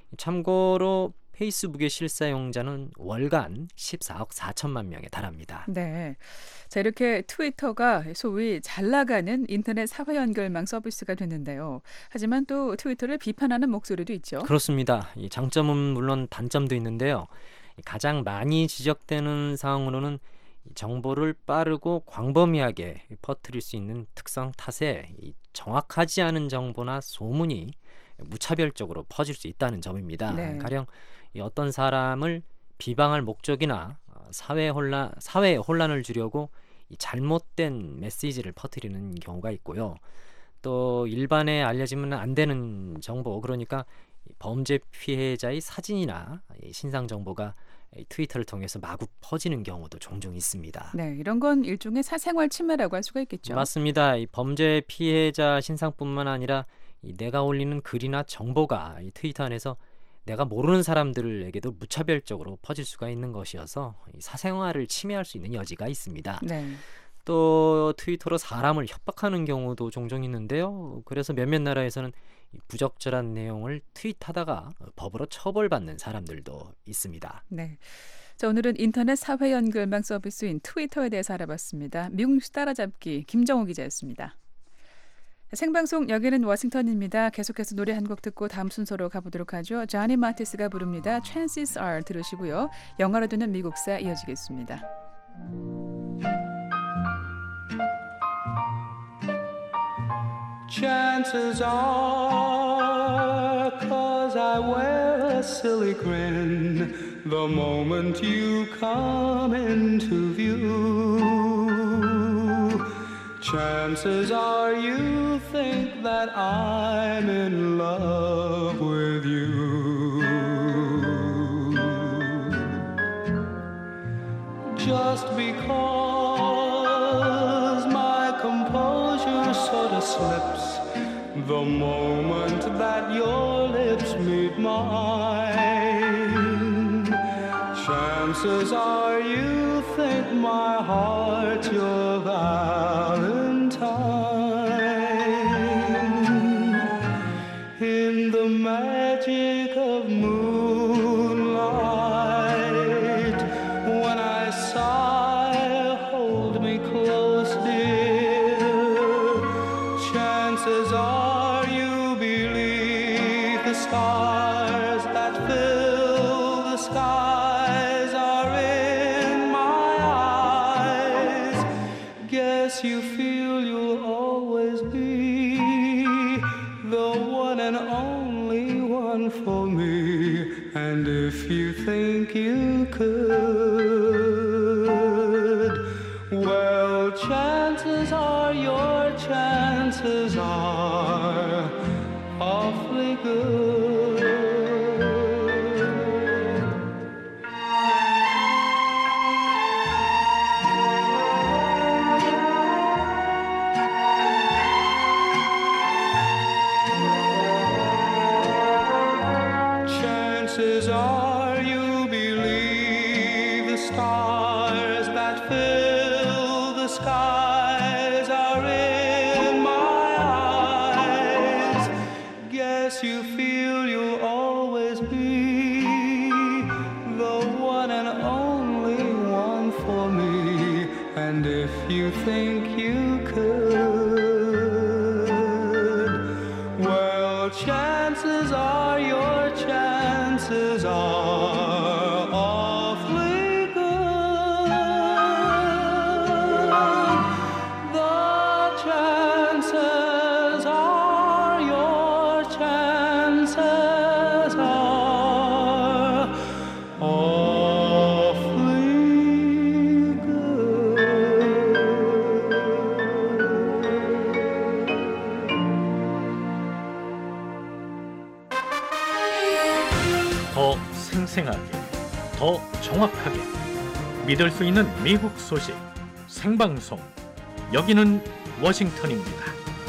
참고로 페이스북의 실사용자는 월간 14억 4천만 명에 달합니다. 네. 자, 이렇게 트위터가 소위 잘 나가는 인터넷 사회 연결망 서비스가 됐는데요. 하지만 또 트위터를 비판하는 목소리도 있죠. 그렇습니다. 이 장점은 물론 단점도 있는데요. 가장 많이 지적되는 사항으로는 정보를 빠르고 광범위하게 퍼뜨릴 수 있는 특성 탓에 이 정확하지 않은 정보나 소문이 무차별적으로 퍼질 수 있다는 점입니다. 네. 가령 어떤 사람을 비방할 목적이나 사회 혼란을 주려고 이 잘못된 메시지를 퍼뜨리는 경우가 있고요. 또 일반에 알려지면 안 되는 정보, 그러니까 범죄 피해자의 사진이나 신상 정보가 트위터를 통해서 마구 퍼지는 경우도 종종 있습니다. 네, 이런 건 일종의 사생활 침해라고 할 수가 있겠죠. 맞습니다. 이 범죄 피해자 신상뿐만 아니라 내가 올리는 글이나 정보가 이 트위터 안에서 내가 모르는 사람들에게도 무차별적으로 퍼질 수가 있는 것이어서 이 사생활을 침해할 수 있는 여지가 있습니다. 네. 또 트위터로 사람을 협박하는 경우도 종종 있는데요. 그래서 몇몇 나라에서는 이 부적절한 내용을 트윗하다가 법으로 처벌받는 사람들도 있습니다. 네. 자, 오늘은 인터넷 사회 연결망 서비스인 트위터에 대해서 알아봤습니다. 미국 뉴스 따라잡기 김정호 기자였습니다. 생방송 여기는 워싱턴입니다. 계속해서 노래 한 곡 듣고 다음 순서로 가보도록 하죠. 조니 마티스가 부릅니다. Chances are 들으시고요. 영화로 듣는 미국사 이어지겠습니다. Chances are, 'cause I wear a silly grin the moment you come into view. Chances are you think that I'm in love with you. Just because my composure sort of slips the moment that your lips meet mine. Chances are you think my heart's your Valentine. In the magic of moonlight, when I sigh, hold me close, dear. Chances are you believe the stars that fill the skies are in my eyes. Guess you feel you'll always be the one and only one for me. And if you think you could, well, chances are your chances are awfully good. Chances are you believe the stars that fill the skies are in my eyes. Guess you feel you'll always be the one and only one for me. And if you think you could, well, chances are your chances are awfully good. The chances are your chances are awfully good. 더 생생하게, 더 정확하게 믿을 수 있는 미국 소식 생방송. 여기는 워싱턴입니다.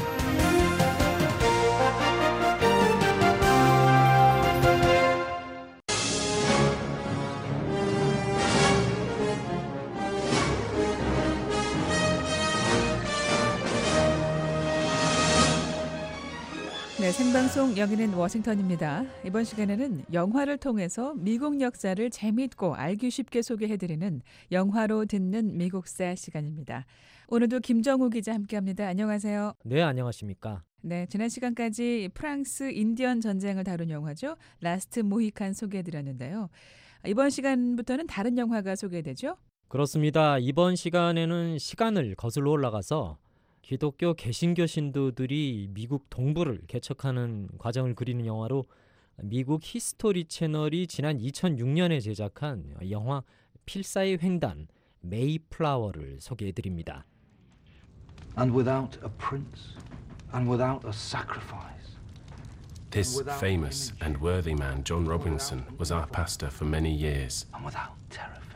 네, 생방송 여기는 워싱턴입니다. 이번 시간에는 영화를 통해서 미국 역사를 재미있고 알기 쉽게 소개해드리는 영화로 듣는 미국사 시간입니다. 오늘도 김정우 기자 함께합니다. 안녕하세요. 네, 안녕하십니까? 네, 지난 시간까지 프랑스 인디언 전쟁을 다룬 영화죠. 라스트 모히칸 소개해드렸는데요. 이번 시간부터는 다른 영화가 소개되죠? 그렇습니다. 이번 시간에는 시간을 거슬러 올라가서 기독교 개신교 신도들이 미국 동부를 개척하는 과정을 그리는 영화로 미국 히스토리 채널이 지난 2006년에 제작한 영화 필사의 횡단 메이플라워를 소개해드립니다. And without a prince, and without a sacrifice. This famous and worthy man, John Robinson, was our pastor for many years. And without teraphim.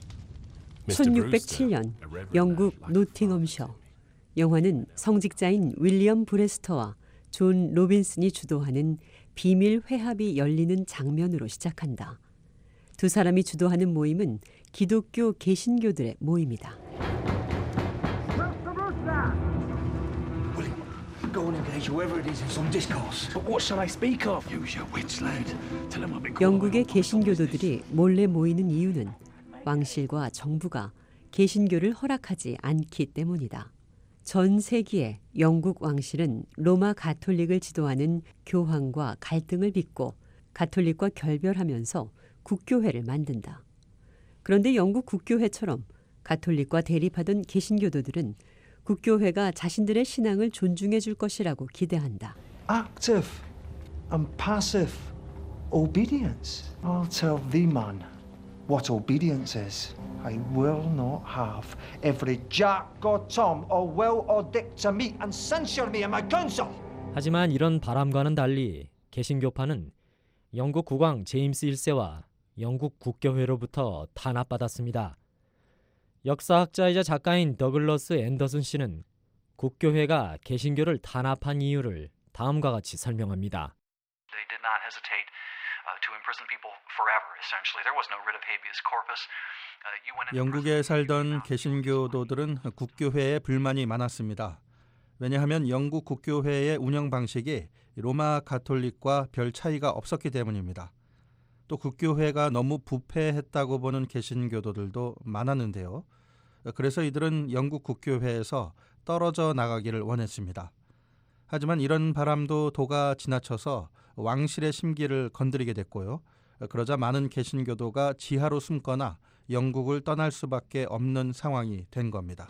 1607년 영국 노팅엄셔. 영화는 성직자인 윌리엄 브레스터와 존 로빈슨이 주도하는 비밀 회합이 열리는 장면으로 시작한다. 두 사람이 주도하는 모임은 기독교 개신교들의 모임이다. William, go and engage whoever it is in some discourse. But what shall I speak of? Use your wits, lad. Tell them I've been. 영국의 개신교도들이 몰래 모이는 이유는 왕실과 정부가 개신교를 허락하지 않기 때문이다. 전 세기에 영국 왕실은 로마 가톨릭을 지도하는 교황과 갈등을 빚고 가톨릭과 결별하면서 국교회를 만든다. 그런데 영국 국교회처럼 가톨릭과 대립하던 개신교도들은 국교회가 자신들의 신앙을 존중해 줄 것이라고 기대한다. Active and passive obedience. I'll tell thee, man, what obedience is. I will not have every Jack or Tom or Will or Dick to meet and censure me in my council. 하지만 이런 바람과는 달리 개신교파는 영국 국왕 제임스 1세와 영국 국교회로부터 탄압받았습니다. 역사학자이자 작가인 더글러스 앤더슨 씨는 국교회가 개신교를 탄압한 이유를 다음과 같이 설명합니다. They did not hesitate to imprison people forever. Essentially, there was no writ of habeas corpus. 영국에 살던 개신교도들은 국교회에 불만이 많았습니다. 왜냐하면 영국 국교회의 운영 방식이 로마 가톨릭과 별 차이가 없었기 때문입니다. 또 국교회가 너무 부패했다고 보는 개신교도들도 많았는데요. 그래서 이들은 영국 국교회에서 떨어져 나가기를 원했습니다. 하지만 이런 바람도 도가 지나쳐서 왕실의 심기를 건드리게 됐고요. 그러자 많은 개신교도가 지하로 숨거나 영국을 떠날 수밖에 없는 상황이 된 겁니다.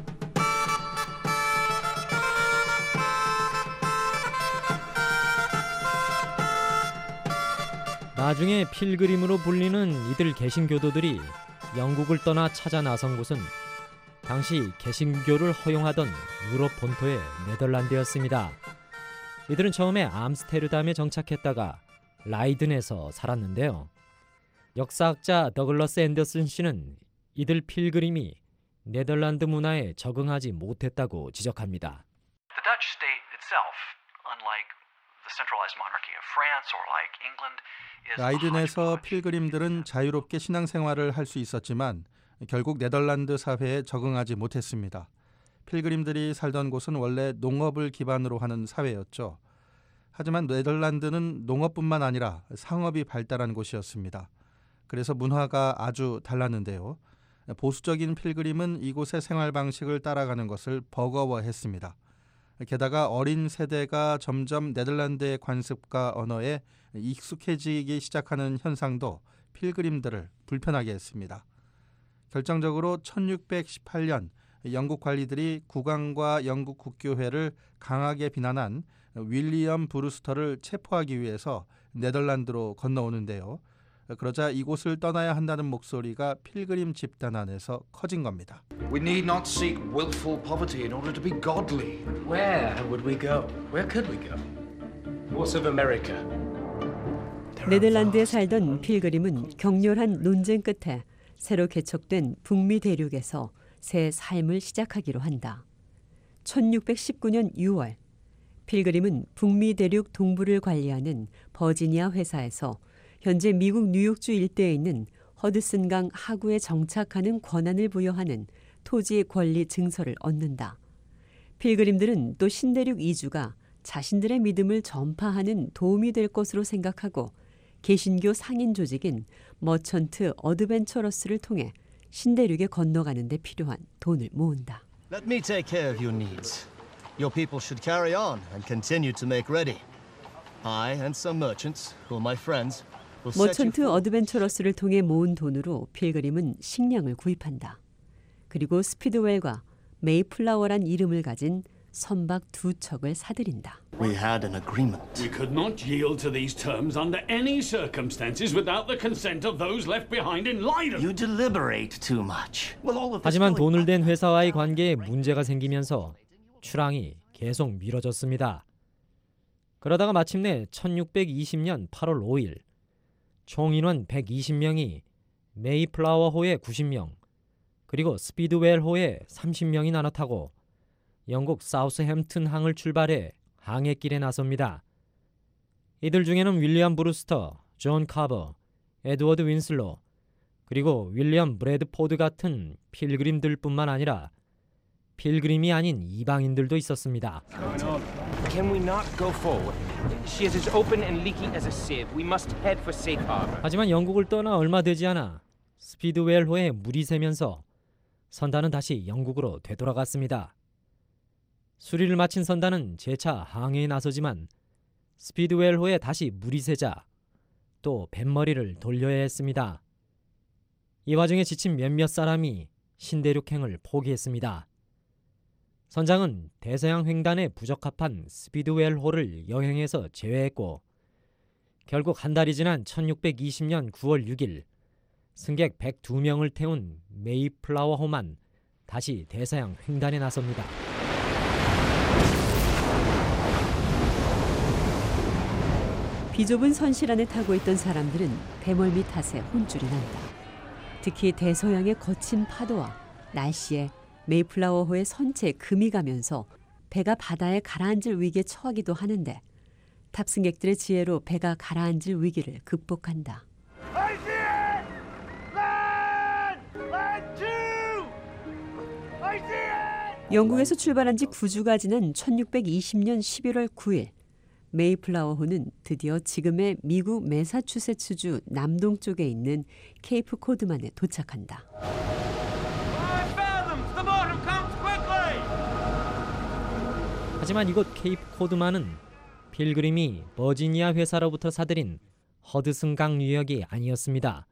나중에 필그림으로 불리는 이들 개신교도들이 영국을 떠나 찾아 나선 곳은 당시 개신교를 허용하던 유럽 본토의 네덜란드였습니다. 이들은 처음에 암스테르담에 정착했다가 라이든에서 살았는데요. 역사학자 더글러스 앤더슨 씨는 이들 필그림이 네덜란드 문화에 적응하지 못했다고 지적합니다. The Dutch state itself, unlike the centralized monarchy of France or like England, is 라이든에서 필그림들은 자유롭게 신앙생활을 할 수 있었지만 결국 네덜란드 사회에 적응하지 못했습니다. 필그림들이 살던 곳은 원래 농업을 기반으로 하는 사회였죠. 하지만 네덜란드는 농업뿐만 아니라 상업이 발달한 곳이었습니다. 그래서 문화가 아주 달랐는데요. 보수적인 필그림은 이곳의 생활 방식을 따라가는 것을 버거워했습니다. 게다가 어린 세대가 점점 네덜란드의 관습과 언어에 익숙해지기 시작하는 현상도 필그림들을 불편하게 했습니다. 결정적으로 1618년 영국 관리들이 국왕과 영국 국교회를 강하게 비난한 윌리엄 브루스터를 체포하기 위해서 네덜란드로 건너오는데요. 그러자 이곳을 떠나야 한다는 목소리가 필그림 집단 안에서 커진 겁니다. We need not seek willful poverty in order to be godly. Where would we go? Where could we go? What of America? 네덜란드에 살던 필그림은 격렬한 논쟁 끝에 새로 개척된 북미 대륙에서 새 삶을 시작하기로 한다. 1619년 6월 필그림은 북미 대륙 동부를 관리하는 버지니아 회사에서 현재 미국 뉴욕주 일대에 있는 허드슨강 하구에 정착하는 권한을 부여하는 토지 권리 증서를 얻는다. 필그림들은 또 신대륙 이주가 자신들의 믿음을 전파하는 도움이 될 것으로 생각하고 개신교 상인 조직인 머천트 어드벤처러스를 통해 신대륙에 건너가는 데 필요한 돈을 모은다. Let me take care of your needs. Your people should carry on and continue to make ready. I and some merchants, who are my friends, will set you 머천트 어드벤처러스를 통해 모은 돈으로 필그림은 식량을 구입한다. 그리고 스피드웰과 메이플라워란 이름을 가진 선박 2척을 사들인다. We had an agreement. We could not yield to these terms under any circumstances without the consent of those left behind in Leiden. You deliberate too much. Well, all of this 하지만 돈을 댄 회사와의 관계에 문제가 생기면서 출항이 계속 미뤄졌습니다. 그러다가 마침내 1620년 8월 5일 총 인원 120명이 메이플라워호에 90명 그리고 스피드웰호에 30명이 나눠 타고 영국 사우스햄튼 항을 출발해 항해길에 나섭니다. 이들 중에는 윌리엄 브루스터, 존 카버, 에드워드 윈슬로 그리고 윌리엄 브래드포드 같은 필그림들뿐만 아니라 필그림이 아닌 이방인들도 있었습니다. Can we not go forward? She is as open and leaky as a sieve. We must head for safe harbor. 하지만 영국을 떠나 얼마 되지 않아 스피드웰호에 물이 새면서 선단은 다시 영국으로 되돌아갔습니다. 수리를 마친 선단은 재차 항해에 나서지만 스피드웰호에 다시 물이 새자 또 뱃머리를 돌려야 했습니다. 이 와중에 지친 몇몇 사람이 신대륙행을 포기했습니다. 선장은 대서양 횡단에 부적합한 스피드웰호를 여행에서 제외했고 결국 한 달이 지난 1620년 9월 6일 승객 102명을 태운 메이플라워호만 다시 대서양 횡단에 나섭니다. 비좁은 선실 안에 타고 있던 사람들은 배멀미 탓에 혼쭐이 난다. 특히 대서양의 거친 파도와 날씨에 메이플라워호의 선체에 금이 가면서 배가 바다에 가라앉을 위기에 처하기도 하는데 탑승객들의 지혜로 배가 가라앉을 위기를 극복한다. 영국에서 출발한 지 9주가 지난 1620년 11월 9일 메이플라워호는 드디어 지금의 미국 매사추세츠주 남동쪽에 있는 케이프 코드만에 도착한다. 하지만 이곳 케이프 코드만은 필그림이 버지니아 회사로부터 사들인 허드슨강 유역이 아니었습니다.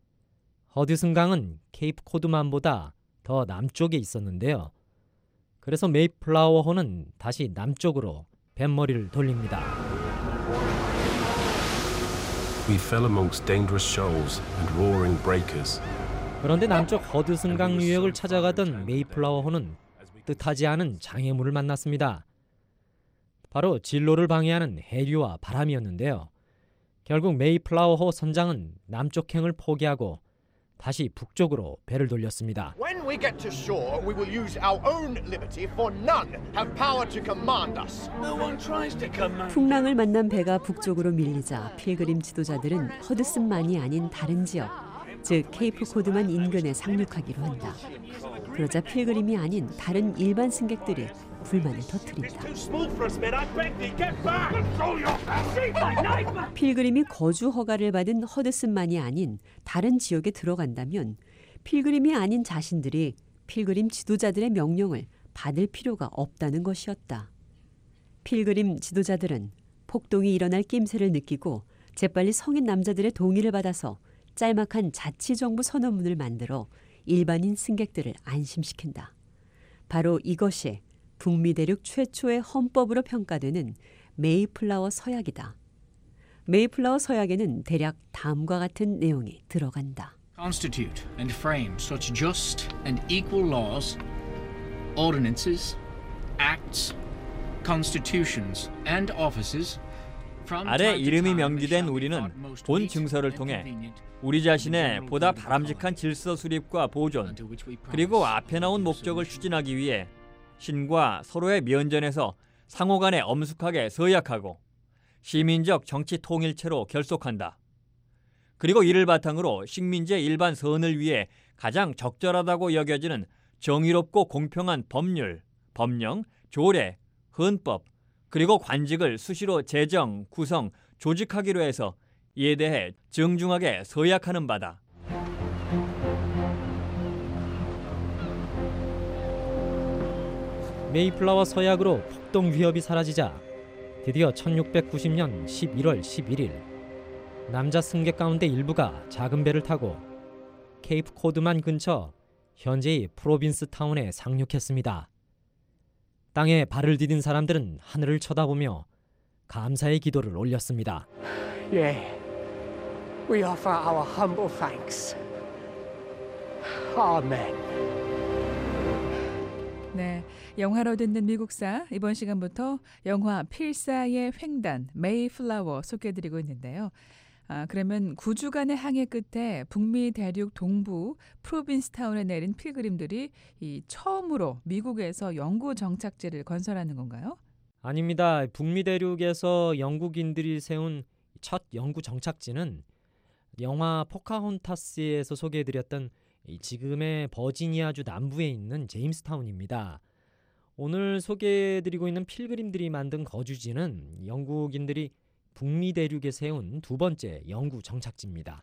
허드슨강은 케이프 코드만보다 더 남쪽에 있었는데요. 그래서 메이플라워호는 다시 남쪽으로 뱃머리를 돌립니다. We fell amongst dangerous shoals and roaring breakers. 그런데 남쪽 허드슨강 유역을 찾아가던 메이플라워호는 뜻하지 않은 장애물을 만났습니다. 바로 진로를 방해하는 해류와 바람이었는데요. 결국 메이플라워호 선장은 남쪽행을 포기하고 다시 북쪽으로 배를 돌렸습니다. When we get to shore, we will use our own liberty, for none have power to command us. No one tries to command. 풍랑을 만난 배가 북쪽으로 밀리자 필그림 지도자들은 허드슨만이 아닌 다른 지역, 즉 케이프 코드만 인근에 상륙하기로 한다. 그러자 필그림이 아닌 다른 일반 승객들이 불만을 터뜨린다. 필그림이 거주 허가를 받은 허드슨만이 아닌 다른 지역에 들어간다면 필그림이 아닌 자신들이 필그림 지도자들의 명령을 받을 필요가 없다는 것이었다. 필그림 지도자들은 폭동이 일어날 낌새를 느끼고 재빨리 성인 남자들의 동의를 받아서 짤막한 자치정부 선언문을 만들어 일반인 승객들을 안심시킨다. 바로 이것이 북미 대륙 최초의 헌법으로 평가되는 메이플라워 서약이다. 메이플라워 서약에는 대략 다음과 같은 내용이 들어간다. Constitute and frame such just and equal laws, ordinances, acts, constitutions and offices. 아래 이름이 명기된 우리는 본 증서를 통해 우리 자신의 보다 바람직한 질서 수립과 보존, 그리고 앞에 나온 목적을 추진하기 위해 신과 서로의 면전에서 상호 간에 엄숙하게 서약하고 시민적 정치 통일체로 결속한다. 그리고 이를 바탕으로 식민지의 일반 선을 위해 가장 적절하다고 여겨지는 정의롭고 공평한 법률, 법령, 조례, 헌법, 그리고 관직을 수시로 제정, 구성, 조직하기로 해서 이에 대해 정중하게 서약하는 바다. 메이플라워 서약으로 폭동 위협이 사라지자 드디어 1690년 11월 11일 남자 승객 가운데 일부가 작은 배를 타고 케이프 코드만 근처 현재의 프로빈스 타운에 상륙했습니다. 땅에 발을 디딘 사람들은 하늘을 쳐다보며 감사의 기도를 올렸습니다. Yea, we offer our humble thanks. Amen. 네, 영화로 듣는 미국사 이번 시간부터 영화 필사의 횡단 메이플라워 소개해드리고 있는데요. 그러면 9주간의 항해 끝에 북미 대륙 동부 프로빈스타운에 내린 필그림들이 처음으로 미국에서 영구 정착지를 건설하는 건가요? 아닙니다. 북미 대륙에서 영국인들이 세운 첫 영구 정착지는 영화 포카혼타스에서 소개해드렸던 지금의 버지니아주 남부에 있는 제임스타운입니다. 오늘 소개해드리고 있는 필그림들이 만든 거주지는 영국인들이 북미 대륙에 세운 두 번째 영구 정착지입니다.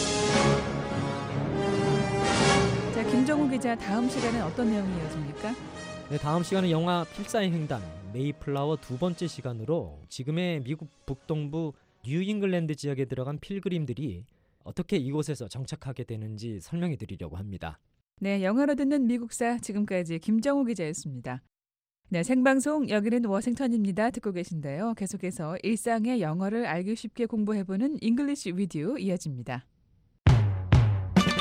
자, 김정우 기자, 다음 시간은 어떤 내용이 이어집니까? 네, 다음 시간은 영화 필사의 횡단 메이플라워 두 번째 시간으로 지금의 미국 북동부 뉴잉글랜드 지역에 들어간 필그림들이 어떻게 이곳에서 정착하게 되는지 설명해 드리려고 합니다. 네, 영화로 듣는 미국사 지금까지 김정우 기자였습니다. 네, 생방송 여기는 워싱턴입니다. 듣고 계신데요. 계속해서 일상의 영어를 알기 쉽게 공부해보는 잉글리시 위디오 이어집니다.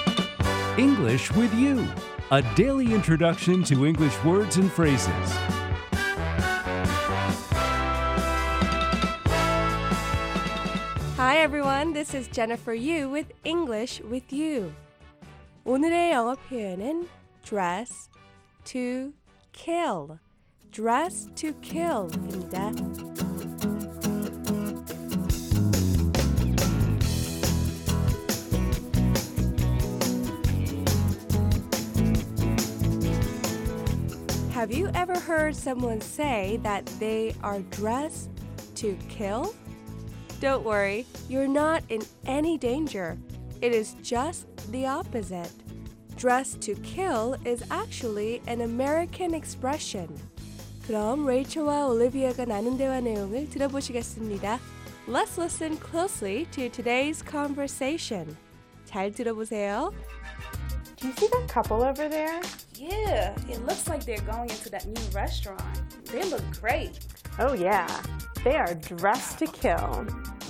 English with You, a daily introduction to English words and phrases. Hi everyone, this is Jennifer Yu with English with You. 오늘의 영어 표현은 dress to kill. dress to kill입니다. Have you ever heard someone say that they are dressed to kill? Don't worry, you're not in any danger. It is just the opposite. Dress to kill is actually an American expression. 그럼 레이첼과 올리비아가 나눈 대화 내용을 들어보시겠습니다. Let's listen closely to today's conversation. 잘 들어보세요. Do you see that couple over there? Yeah, it looks like they're going into that new restaurant. They look great. Oh yeah, they are dressed to kill.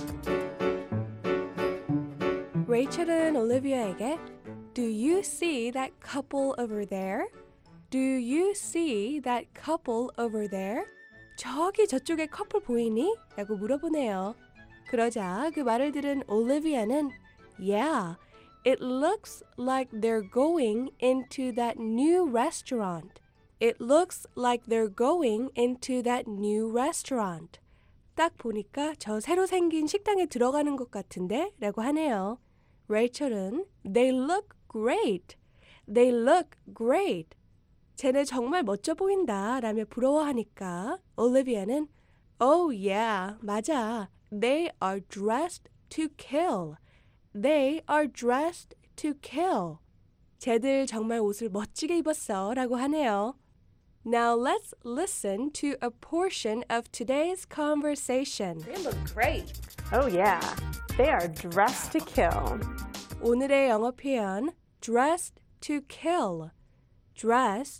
레이첼은 올리비아에게 Do you see that couple over there? Do you see that couple over there? 저기 저쪽에 커플 보이니? 라고 물어보네요. 그러자 그 말을 들은 올리비아는 Yeah, it looks like they're going into that new restaurant. It looks like they're going into that new restaurant. 딱 보니까 저 새로 생긴 식당에 들어가는 것 같은데? 라고 하네요. 레이첼은 They look great. They look great. 쟤네 정말 멋져 보인다 라며 부러워하니까 올리비아는 Oh yeah, 맞아. They are dressed to kill. They are dressed to kill. 쟤들 정말 옷을 멋지게 입었어 라고 하네요. Now let's listen to a portion of today's conversation. They look great. Oh yeah, they are dressed to kill. 오늘의 영어 표현 dressed to kill. dressed,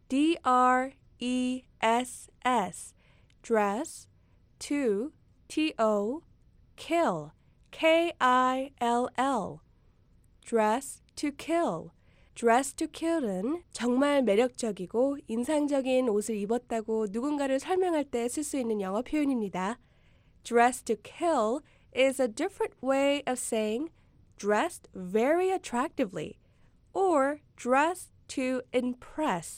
D-R-E-S-S, dress, to, T-O, kill, K-I-L-L, dress to kill. dress to kill은 정말 매력적이고 인상적인 옷을 입었다고 누군가를 설명할 때 쓸 수 있는 영어 표현입니다. dress to kill is a different way of saying dressed very attractively or dressed to impress.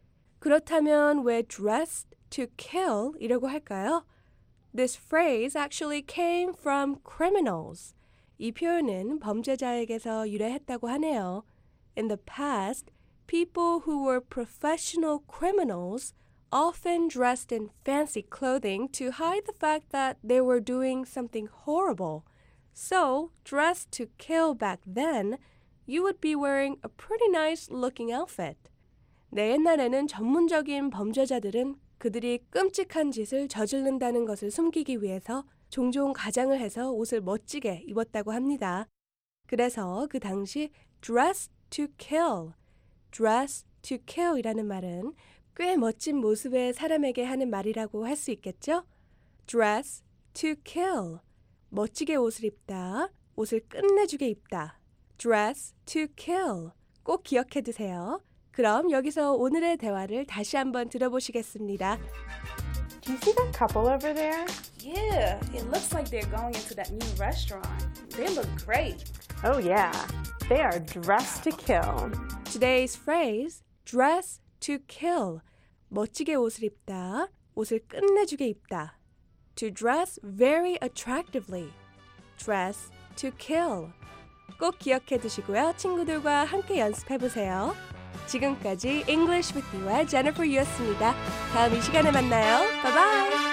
그렇다면 왜 dressed to kill 이라고 할까요? This phrase actually came from criminals. 이 표현은 범죄자에게서 유래했다고 하네요. In the past, people who were professional criminals often dressed in fancy clothing to hide the fact that they were doing something horrible. So, dressed to kill back then, you would be wearing a pretty nice looking outfit. 네, 옛날에는 전문적인 범죄자들은 그들이 끔찍한 짓을 저지른다는 것을 숨기기 위해서 종종 가장을 해서 옷을 멋지게 입었다고 합니다. 그래서 그 당시 dress to kill, dress to kill 이라는 말은 꽤 멋진 모습의 사람에게 하는 말이라고 할 수 있겠죠? dress to kill, 멋지게 옷을 입다, 옷을 끝내주게 입다. dress to kill, 꼭 기억해 두세요. 그럼 여기서 오늘의 대화를 다시 한번 들어보시겠습니다. Do you see that couple over there? Yeah, it looks like they're going into that new restaurant. They look great. Oh yeah, they are dressed to kill. Today's phrase, dress to kill. 멋지게 옷을 입다, 옷을 끝내주게 입다. To dress very attractively. Dress to kill. 꼭 기억해 두시고요. 친구들과 함께 연습해 보세요. 지금까지 English with You와 Jennifer Yu였습니다. 다음 이 시간에 만나요. 바이바이.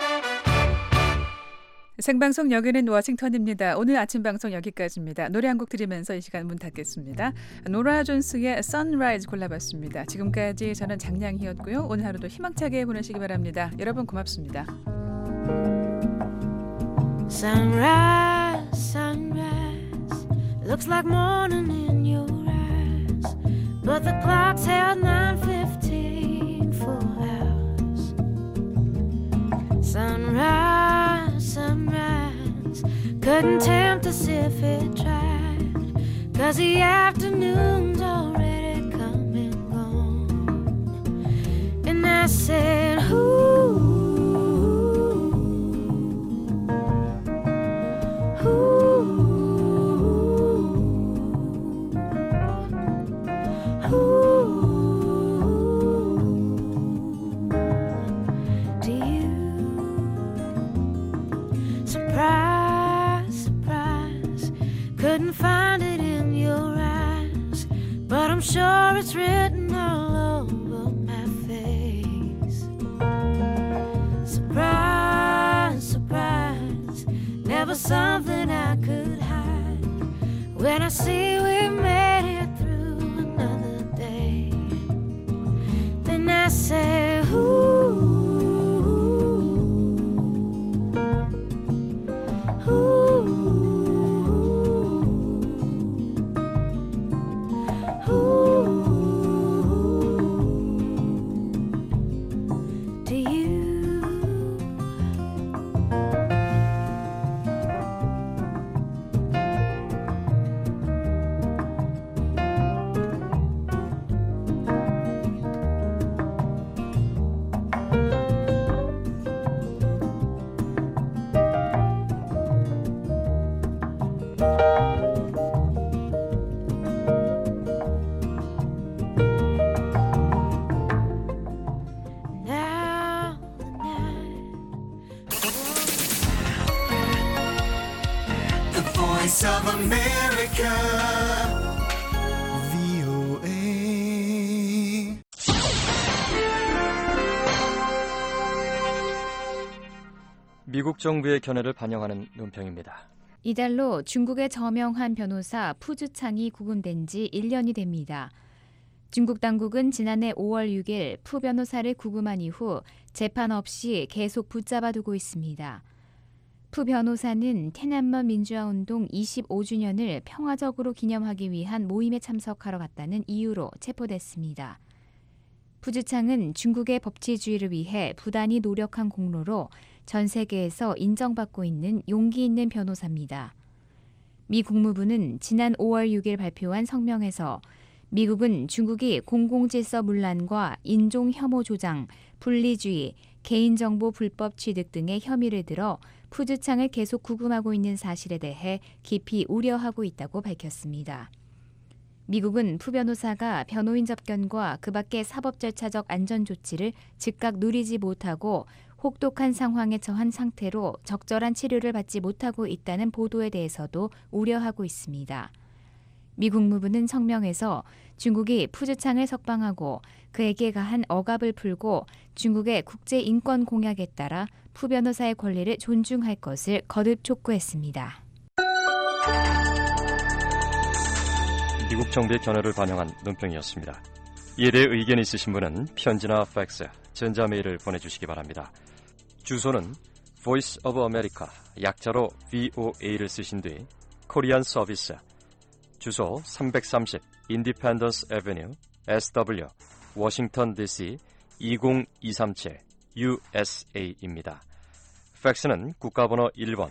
생방송 여기는 워싱턴입니다. 오늘 아침 방송 여기까지입니다. 노래 한 곡 들으면서 이 시간 문 닫겠습니다. 노라 존스의 Sunrise 골라봤습니다. 지금까지 저는 장량희였고요. 오늘 하루도 희망차게 보내시기 바랍니다. 여러분 고맙습니다. Sunrise, sunrise, looks like morning in your eyes, but the clock's held 9:15 full hours. Sunrise, sunrise, couldn't tempt us if it tried. 'cause the afternoon's already come and gone. And I said, ooh, ooh, ooh. To you, surprise, surprise, couldn't find it in your eyes, but I'm sure it's written all over my face. Surprise, surprise, never something I could hide. When I see we made it through another day, then I say, ooh, Voice of America, VOA. 미국 정부의 견해를 반영하는 논평입니다. 이달로 중국의 저명한 변호사 푸즈창이 구금된 지 1년이 됩니다. 중국 당국은 지난해 5월 6일 푸 변호사를 구금한 이후 재판 없이 계속 붙잡아두고 있습니다. 푸 변호사는天安문 민주화운동 25주년을 평화적으로 기념하기 위한 모임에 참석하러 갔다는 이유로 체포됐습니다. 푸즈창은 중국의 법치주의를 위해 부단히 노력한 공로로 전 세계에서 인정받고 있는 용기 있는 변호사입니다. 미 국무부는 지난 5월 6일 발표한 성명에서 미국은 중국이 공공질서 문란과 인종 혐오 조장, 분리주의, 개인정보 불법 취득 등의 혐의를 들어 푸즈창을 계속 구금하고 있는 사실에 대해 깊이 우려하고 있다고 밝혔습니다. 미국은 푸 변호사가 변호인 접견과 그 밖의 사법 절차적 안전 조치를 즉각 누리지 못하고 혹독한 상황에 처한 상태로 적절한 치료를 받지 못하고 있다는 보도에 대해서도 우려하고 있습니다. 미 국무부는 성명에서 중국이 푸즈창을 석방하고 그에게 가한 억압을 풀고 중국의 국제인권 공약에 따라 푸 변호사의 권리를 존중할 것을 거듭 촉구했습니다. 미국 정부의 견해를 반영한 논평이었습니다. 이에 대해 의견이 있으신 분은 편지나 팩스, 전자메일을 보내주시기 바랍니다. 주소는 Voice of America, 약자로 VOA를 쓰신 뒤 코리안 서비스, 주소 330 Independence Avenue, SW, 워싱턴 DC 20237 USA입니다. 팩스는 국가번호 1번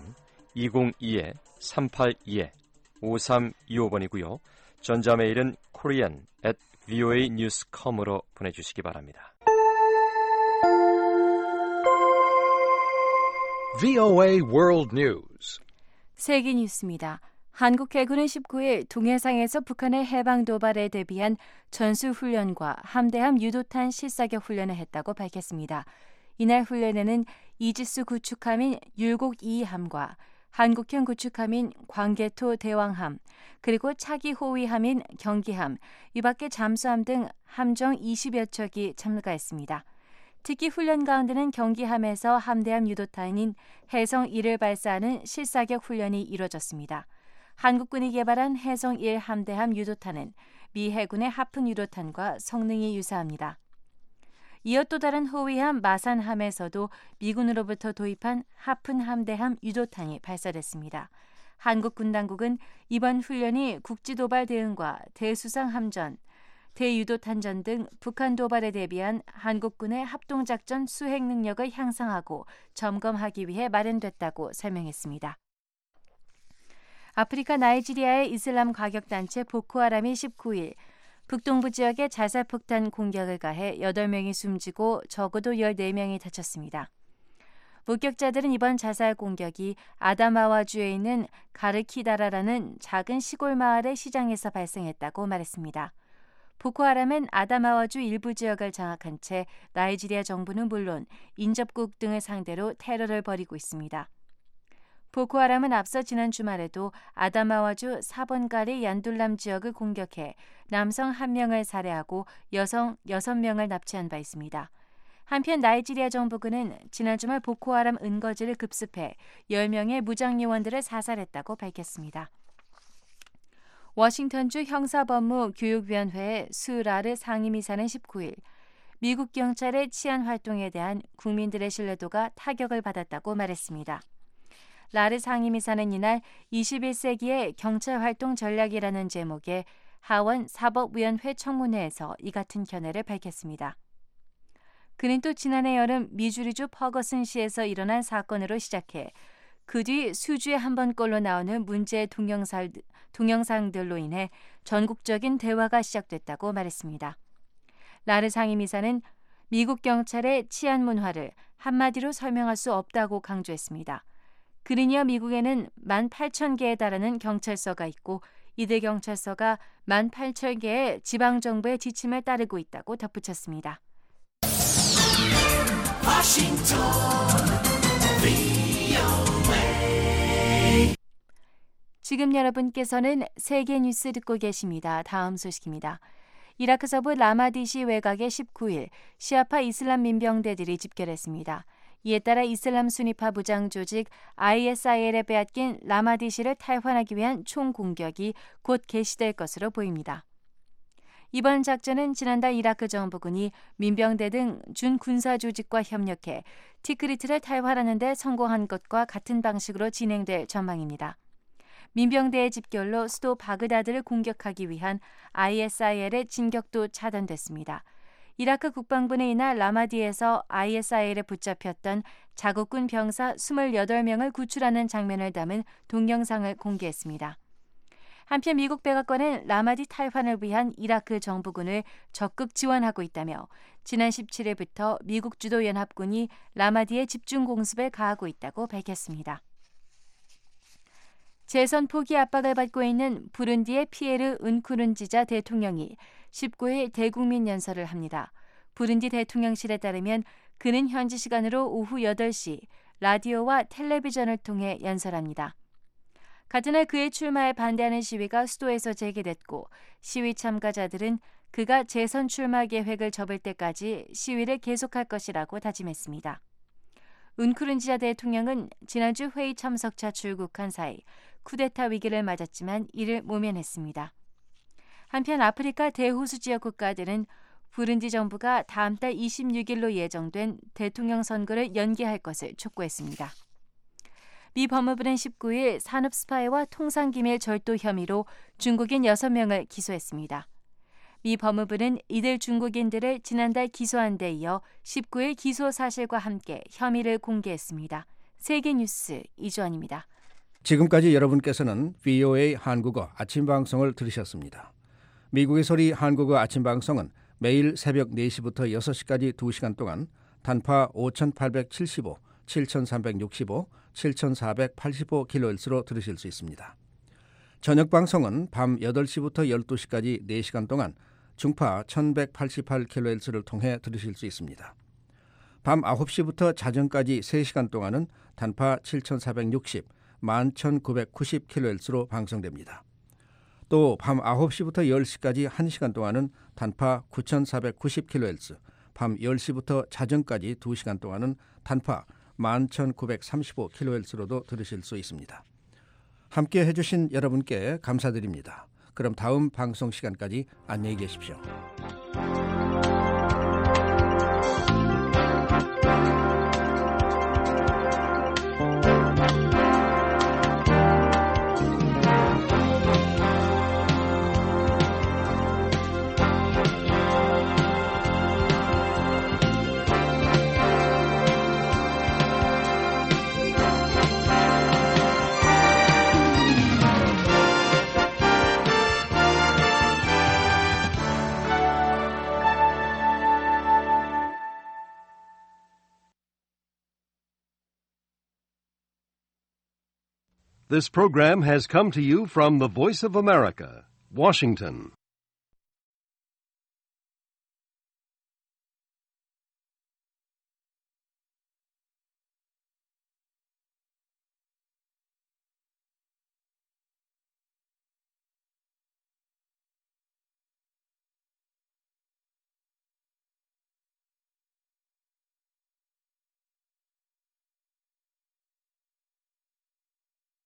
202-382-5325번이고요. 전자메일은 korean@voanews.com으로 보내주시기 바랍니다. VOA World News. 세계 뉴스입니다. 한국 해군은 19일 동해상에서 북한의 해방 도발에 대비한 전술훈련과 함대함 유도탄 실사격 훈련을 했다고 밝혔습니다. 이날 훈련에는 이지스 구축함인 율곡 2함과 한국형 구축함인 광개토 대왕함, 그리고 차기 호위함인 경기함, 이 밖에 잠수함 등 함정 20여 척이 참가했습니다. 특히 훈련 가운데는 경기함에서 함대함 유도탄인 해성1을 발사하는 실사격 훈련이 이뤄졌습니다. 한국군이 개발한 해성1 함대함 유도탄은 미 해군의 하픈 유도탄과 성능이 유사합니다. 이어 또 다른 호위함 마산함에서도 미군으로부터 도입한 하픈 함대함 유도탄이 발사됐습니다. 한국군 당국은 이번 훈련이 국지도발 대응과 대수상 함전, 대유도탄전 등 북한 도발에 대비한 한국군의 합동작전 수행 능력을 향상하고 점검하기 위해 마련됐다고 설명했습니다. 아프리카 나이지리아의 이슬람 과격단체 보코하람이 19일 북동부 지역에 자살폭탄 공격을 가해 8명이 숨지고 적어도 14명이 다쳤습니다. 목격자들은 이번 자살 공격이 아다마와주에 있는 가르키다라라는 작은 시골 마을의 시장에서 발생했다고 말했습니다. 보코하람은 아다마와주 일부 지역을 장악한 채 나이지리아 정부는 물론 인접국 등을 상대로 테러를 벌이고 있습니다. 보코하람은 앞서 지난 주말에도 아다마와주 4번가리 얀둘람 지역을 공격해 남성 1명을 살해하고 여성 6명을 납치한 바 있습니다. 한편 나이지리아 정부군은 지난 주말 보코하람 은거지를 급습해 10명의 무장요원들을 사살했다고 밝혔습니다. 워싱턴주 형사법무교육위원회의 수라르 상임이사는 19일 미국 경찰의 치안 활동에 대한 국민들의 신뢰도가 타격을 받았다고 말했습니다. 라르 상임이사는 이날 21세기의 경찰활동 전략이라는 제목의 하원 사법위원회 청문회에서 이 같은 견해를 밝혔습니다. 그는 또 지난해 여름 미주리주 퍼거슨시에서 일어난 사건으로 시작해 그 뒤 수주에 한 번꼴로 나오는 문제의 동영상들로 인해 전국적인 대화가 시작됐다고 말했습니다. 라르 상임이사는 미국 경찰의 치안 문화를 한마디로 설명할 수 없다고 강조했습니다. 그러니어 미국에는 18,000개에 달하는 경찰서가 있고 이들 경찰서가 18,000개의 지방정부의 지침을 따르고 있다고 덧붙였습니다. 지금 여러분께서는 세계 뉴스 듣고 계십니다. 다음 소식입니다. 이라크 서부 라마디시 외곽에 19일 시아파 이슬람 민병대들이 집결했습니다. 이에 따라 이슬람 순위파 무장 조직 ISIL에 빼앗긴 라마디시를 탈환하기 위한 총공격이 곧 개시될 것으로 보입니다. 이번 작전은 지난달 이라크 정부군이 민병대 등 준군사 조직과 협력해 티크리트를 탈환하는 데 성공한 것과 같은 방식으로 진행될 전망입니다. 민병대의 집결로 수도 바그다드를 공격하기 위한 ISIL의 진격도 차단됐습니다. 이라크 국방부는 이날 라마디에서 ISIL에 붙잡혔던 자국군 병사 28명을 구출하는 장면을 담은 동영상을 공개했습니다. 한편 미국 백악관은 라마디 탈환을 위한 이라크 정부군을 적극 지원하고 있다며 지난 17일부터 미국 주도 연합군이 라마디에 집중 공습을 가하고 있다고 밝혔습니다. 재선 포기 압박을 받고 있는 부룬디의 피에르 은쿠른지자 대통령이 19일 대국민 연설을 합니다. 부룬디 대통령실에 따르면 그는 현지 시간으로 오후 8시 라디오와 텔레비전을 통해 연설합니다. 같은 날 그의 출마에 반대하는 시위가 수도에서 재개됐고 시위 참가자들은 그가 재선 출마 계획을 접을 때까지 시위를 계속할 것이라고 다짐했습니다. 은쿠른지자 대통령은 지난주 회의 참석차 출국한 사이 쿠데타 위기를 맞았지만 이를 모면했습니다. 한편 아프리카 대호수 지역 국가들은 부룬디 정부가 다음 달 26일로 예정된 대통령 선거를 연기할 것을 촉구했습니다. 미 법무부는 19일 산업 스파이와 통상기밀 절도 혐의로 중국인 6명을 기소했습니다. 미 법무부는 이들 중국인들을 지난달 기소한 데 이어 19일 기소 사실과 함께 혐의를 공개했습니다. 세계뉴스 이주환입니다. 지금까지 여러분께서는 VOA 한국어 아침 방송을 들으셨습니다. 미국의 소리 한국어 아침 방송은 매일 새벽 4시부터 6시까지 2시간 동안 단파 5875, 7365, 7485kHz로 들으실 수 있습니다. 저녁 방송은 밤 8시부터 12시까지 4시간 동안 중파 1188kHz를 통해 들으실 수 있습니다. 밤 9시부터 자정까지 3시간 동안은 단파 7460, 11990kHz로 방송됩니다. 또 밤 9시부터 10시까지 1시간 동안은 단파 9490kHz, 밤 10시부터 자정까지 2시간 동안은 단파 11935kHz로도 들으실 수 있습니다. 함께 해주신 여러분께 감사드립니다. 그럼 다음 방송 시간까지 안녕히 계십시오. This program has come to you from the Voice of America, Washington.